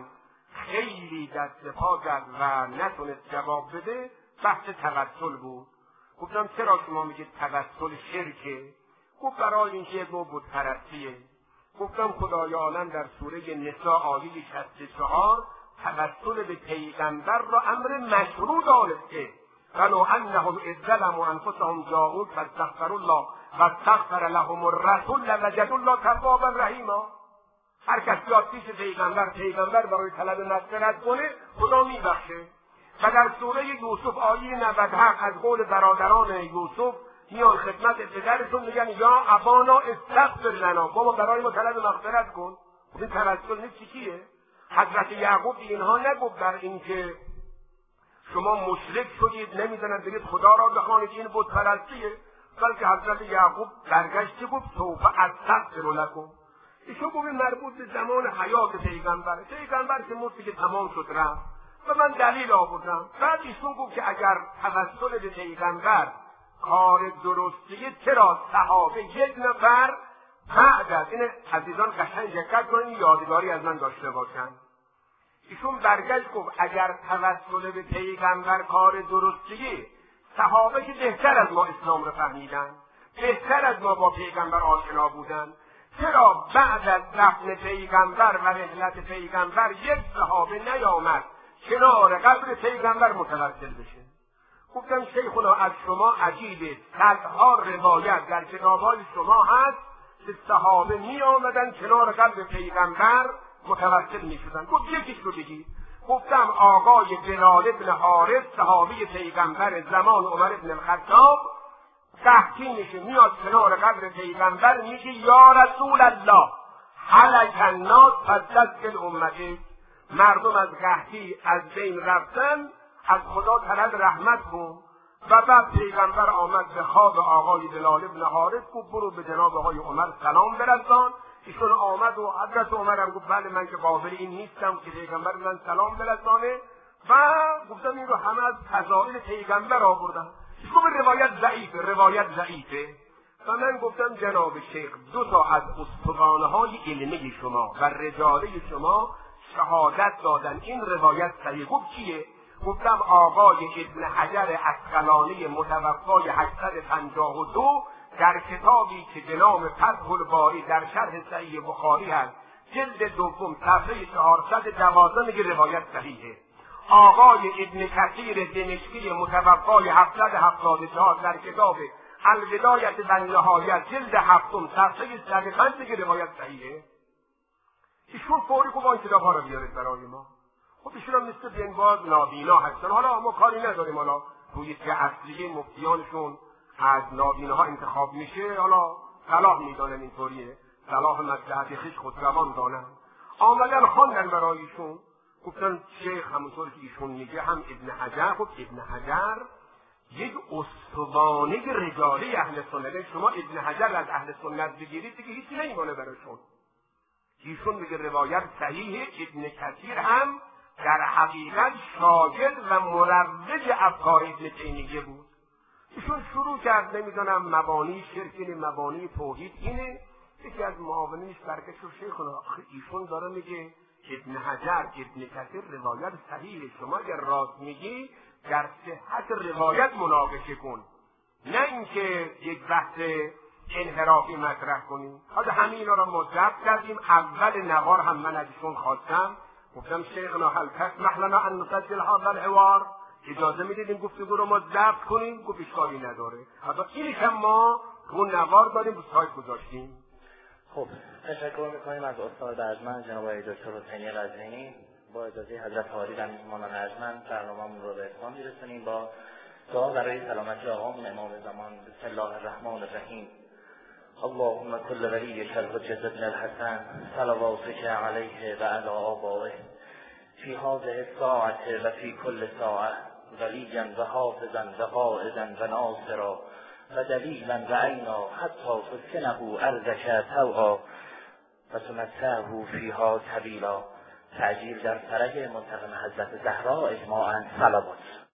S2: خیلی دست پا زد و نتونست جواب بده، بحث توسل بود. گفتم چرا شما میگید توسل شرکه؟ گفت برای اینکه یک نوع بت پرستیه. گفتم خدای عالم در سوره نساء آیه شصت و چهار توسل به پیغمبر را امر مشروع دانسته، ولو انهم اذ ظلموا انفسهم جاءوک فاستغفروا الله واستغفر لهم الرسول لوجدوا الله توابا رحیما. هر کس بیاد پیش پیغمبر، پیغمبر برای طلب مغفرت کنه، خدا میبخشه. و در سوره یوسف آیه نود و هفت از قول برادران یوسف میان خدمت پدرشون میگن یا ابانا استغفر لنا، بابا برای ما طلب مغفرت کن. خب این توسل نیست چیه؟ حضرت یعقوب اینها نگفت بر اینکه شما مشرک شدید نمیدونن برید خدا را بخوانید این بت پرستیه، بلکه حضرت یعقوب برگشت گفت سوف استغفر لکم. ایشون گفت مربوط به زمان حیات پیغمبره، پیغمبر که مرد که تمام شد رفت و من دلیل آوردم. بعد ایشون گفت که اگر توسل به پیغمبر کار درستیه چرا صحابه یک نفر بعد از این عزیزان قشنگ دقت کنید یادگاری از من داشته باشن. ایشون برگشت گفت اگر توسل به پیغمبر کار درستیه، صحابه که بهتر از ما اسلام رو فهمیدن، بهتر از ما با پیغمبر آشنا بودن، چرا بعد از دفن پیغمبر و رحلت پیغمبر یک صحابه نیامد کنار قبر پیغمبر متوسل بشه؟ گفتم شیخنا از شما عجیبه، صدها روایت در کتاب‌های شما هست که صحابه می آمدن کنار قبر پیغمبر متوسل می شدن. گفت یکیش رو بگید. گفتم آقای بلال بن حارث صحابی پیغمبر زمان عمر بن الخطاب قحطی میشه، میاد کنار قبر پیغمبر میگه یا رسول الله هلک الناس فاستسقِ امته، مردم از قحطی از بین رفتن، از خدا طلب رحمت کن. و بعد پیغمبر آمد به خواب آقای بلال بن حارث، گفت برو به جناب آقای عمر سلام برسان. ایشون آمد و حضرت عمر هم گفت بله من که قابل این نیستم که پیغمبر من سلام برسانه. و گفتم این رو همه از فضائل پیغمبر آوردن. گفت روایت ضعیفه، روایت ضعیفه. و من گفتم جناب شیخ دو تا از استوانه‌های علمی شما و رجاله شما شهادت دادن این روایت صحیح. گفت چیه؟ گفتم آقای ابن حجر عسقلانی متوفای هشتصد و پنجاه و دو در کتابی که به نام فتح الباری در شرح صحیح بخاری هست، جلد دوم صفحه چهارصد و دوازده میگه روایت صحیحه. آقای ابن کثیر دمشقی متوفای هفتصد و هفتاد و چهار در کتاب البدایة و النهایة جلد هفتم صفحه صد و پنج میگه روایت صحیحه. ایشون فوری گفت این کتاب‌ها رو بیارید برای ما. خب ایشون هم مثل بنباز نابینا هستن. حالا ما کاری نداریم، حالا روی که اصلی مفتیانشون از نابیناها انتخاب میشه، حالا صلاح میدانن اینطوریه، صلاح مصلحت خویش خودروان دانن. آمدن خواندن برای ایشون. گفتن شیخ همونطور که ایشون میگه هم ابن حجر. خب ابن حجر یک استوانه رجالی اهل سنت. شما ابن حجر از اهل سنت بگیرید دیگه هیچی نمیمونه براشون. ایشون میگه روایت صحیحه. ابن کثیر هم در حقیقت شاگرد و مروج افکار ابن تیمیه بود. ایشون شروع کرد نمیدونم مبانی شرک، مبانی توحید. اینه یکی از معاونینش برگشت و شیخنا ایشون داره میگه ابن حجر ابن کثیر روایت صحیحه، شما اگر راست میگی در صحت روایت مناقشه کن، نه اینکه یک بحث انحرافی مطرح کنیم. حالا همین را ما ضبط کردیم. اول نوار هم من از ایشون خواستم، گفتم شیخنا هل تسمح لنا ان نسجل هذا الحوار، اجازه میدید این گفتگو رو ما ضبط کنیم؟ گفت اشکالی نداره. حالا اینش هم ما رو نوار داریم رو سایت گذاشتیم.
S3: خب تشکر میکنیم از استاد ارجمند جناب دکتر حسینی قزوینی. با اجازه حضرت عالی و میهمانان ارجمند برنامه‌مون رو به اتمام میرسونیم با دعا برای سلامتی آقامون امام زمان. بسم الله الرحمن الرحیم. اللهم كل وليك الحجة ابن الحسن صلواتك عليه وعلى آبائه في هذه الساعة وفي كل ساعة وليا وحافظا وقائدا وناصرا ودليلا وعينا حتى تسكنه أرضك طوعا وتمتعه فيها طويلا. تعجیل در فرج منتقم حضرت زهرا اجماعاً صلوات.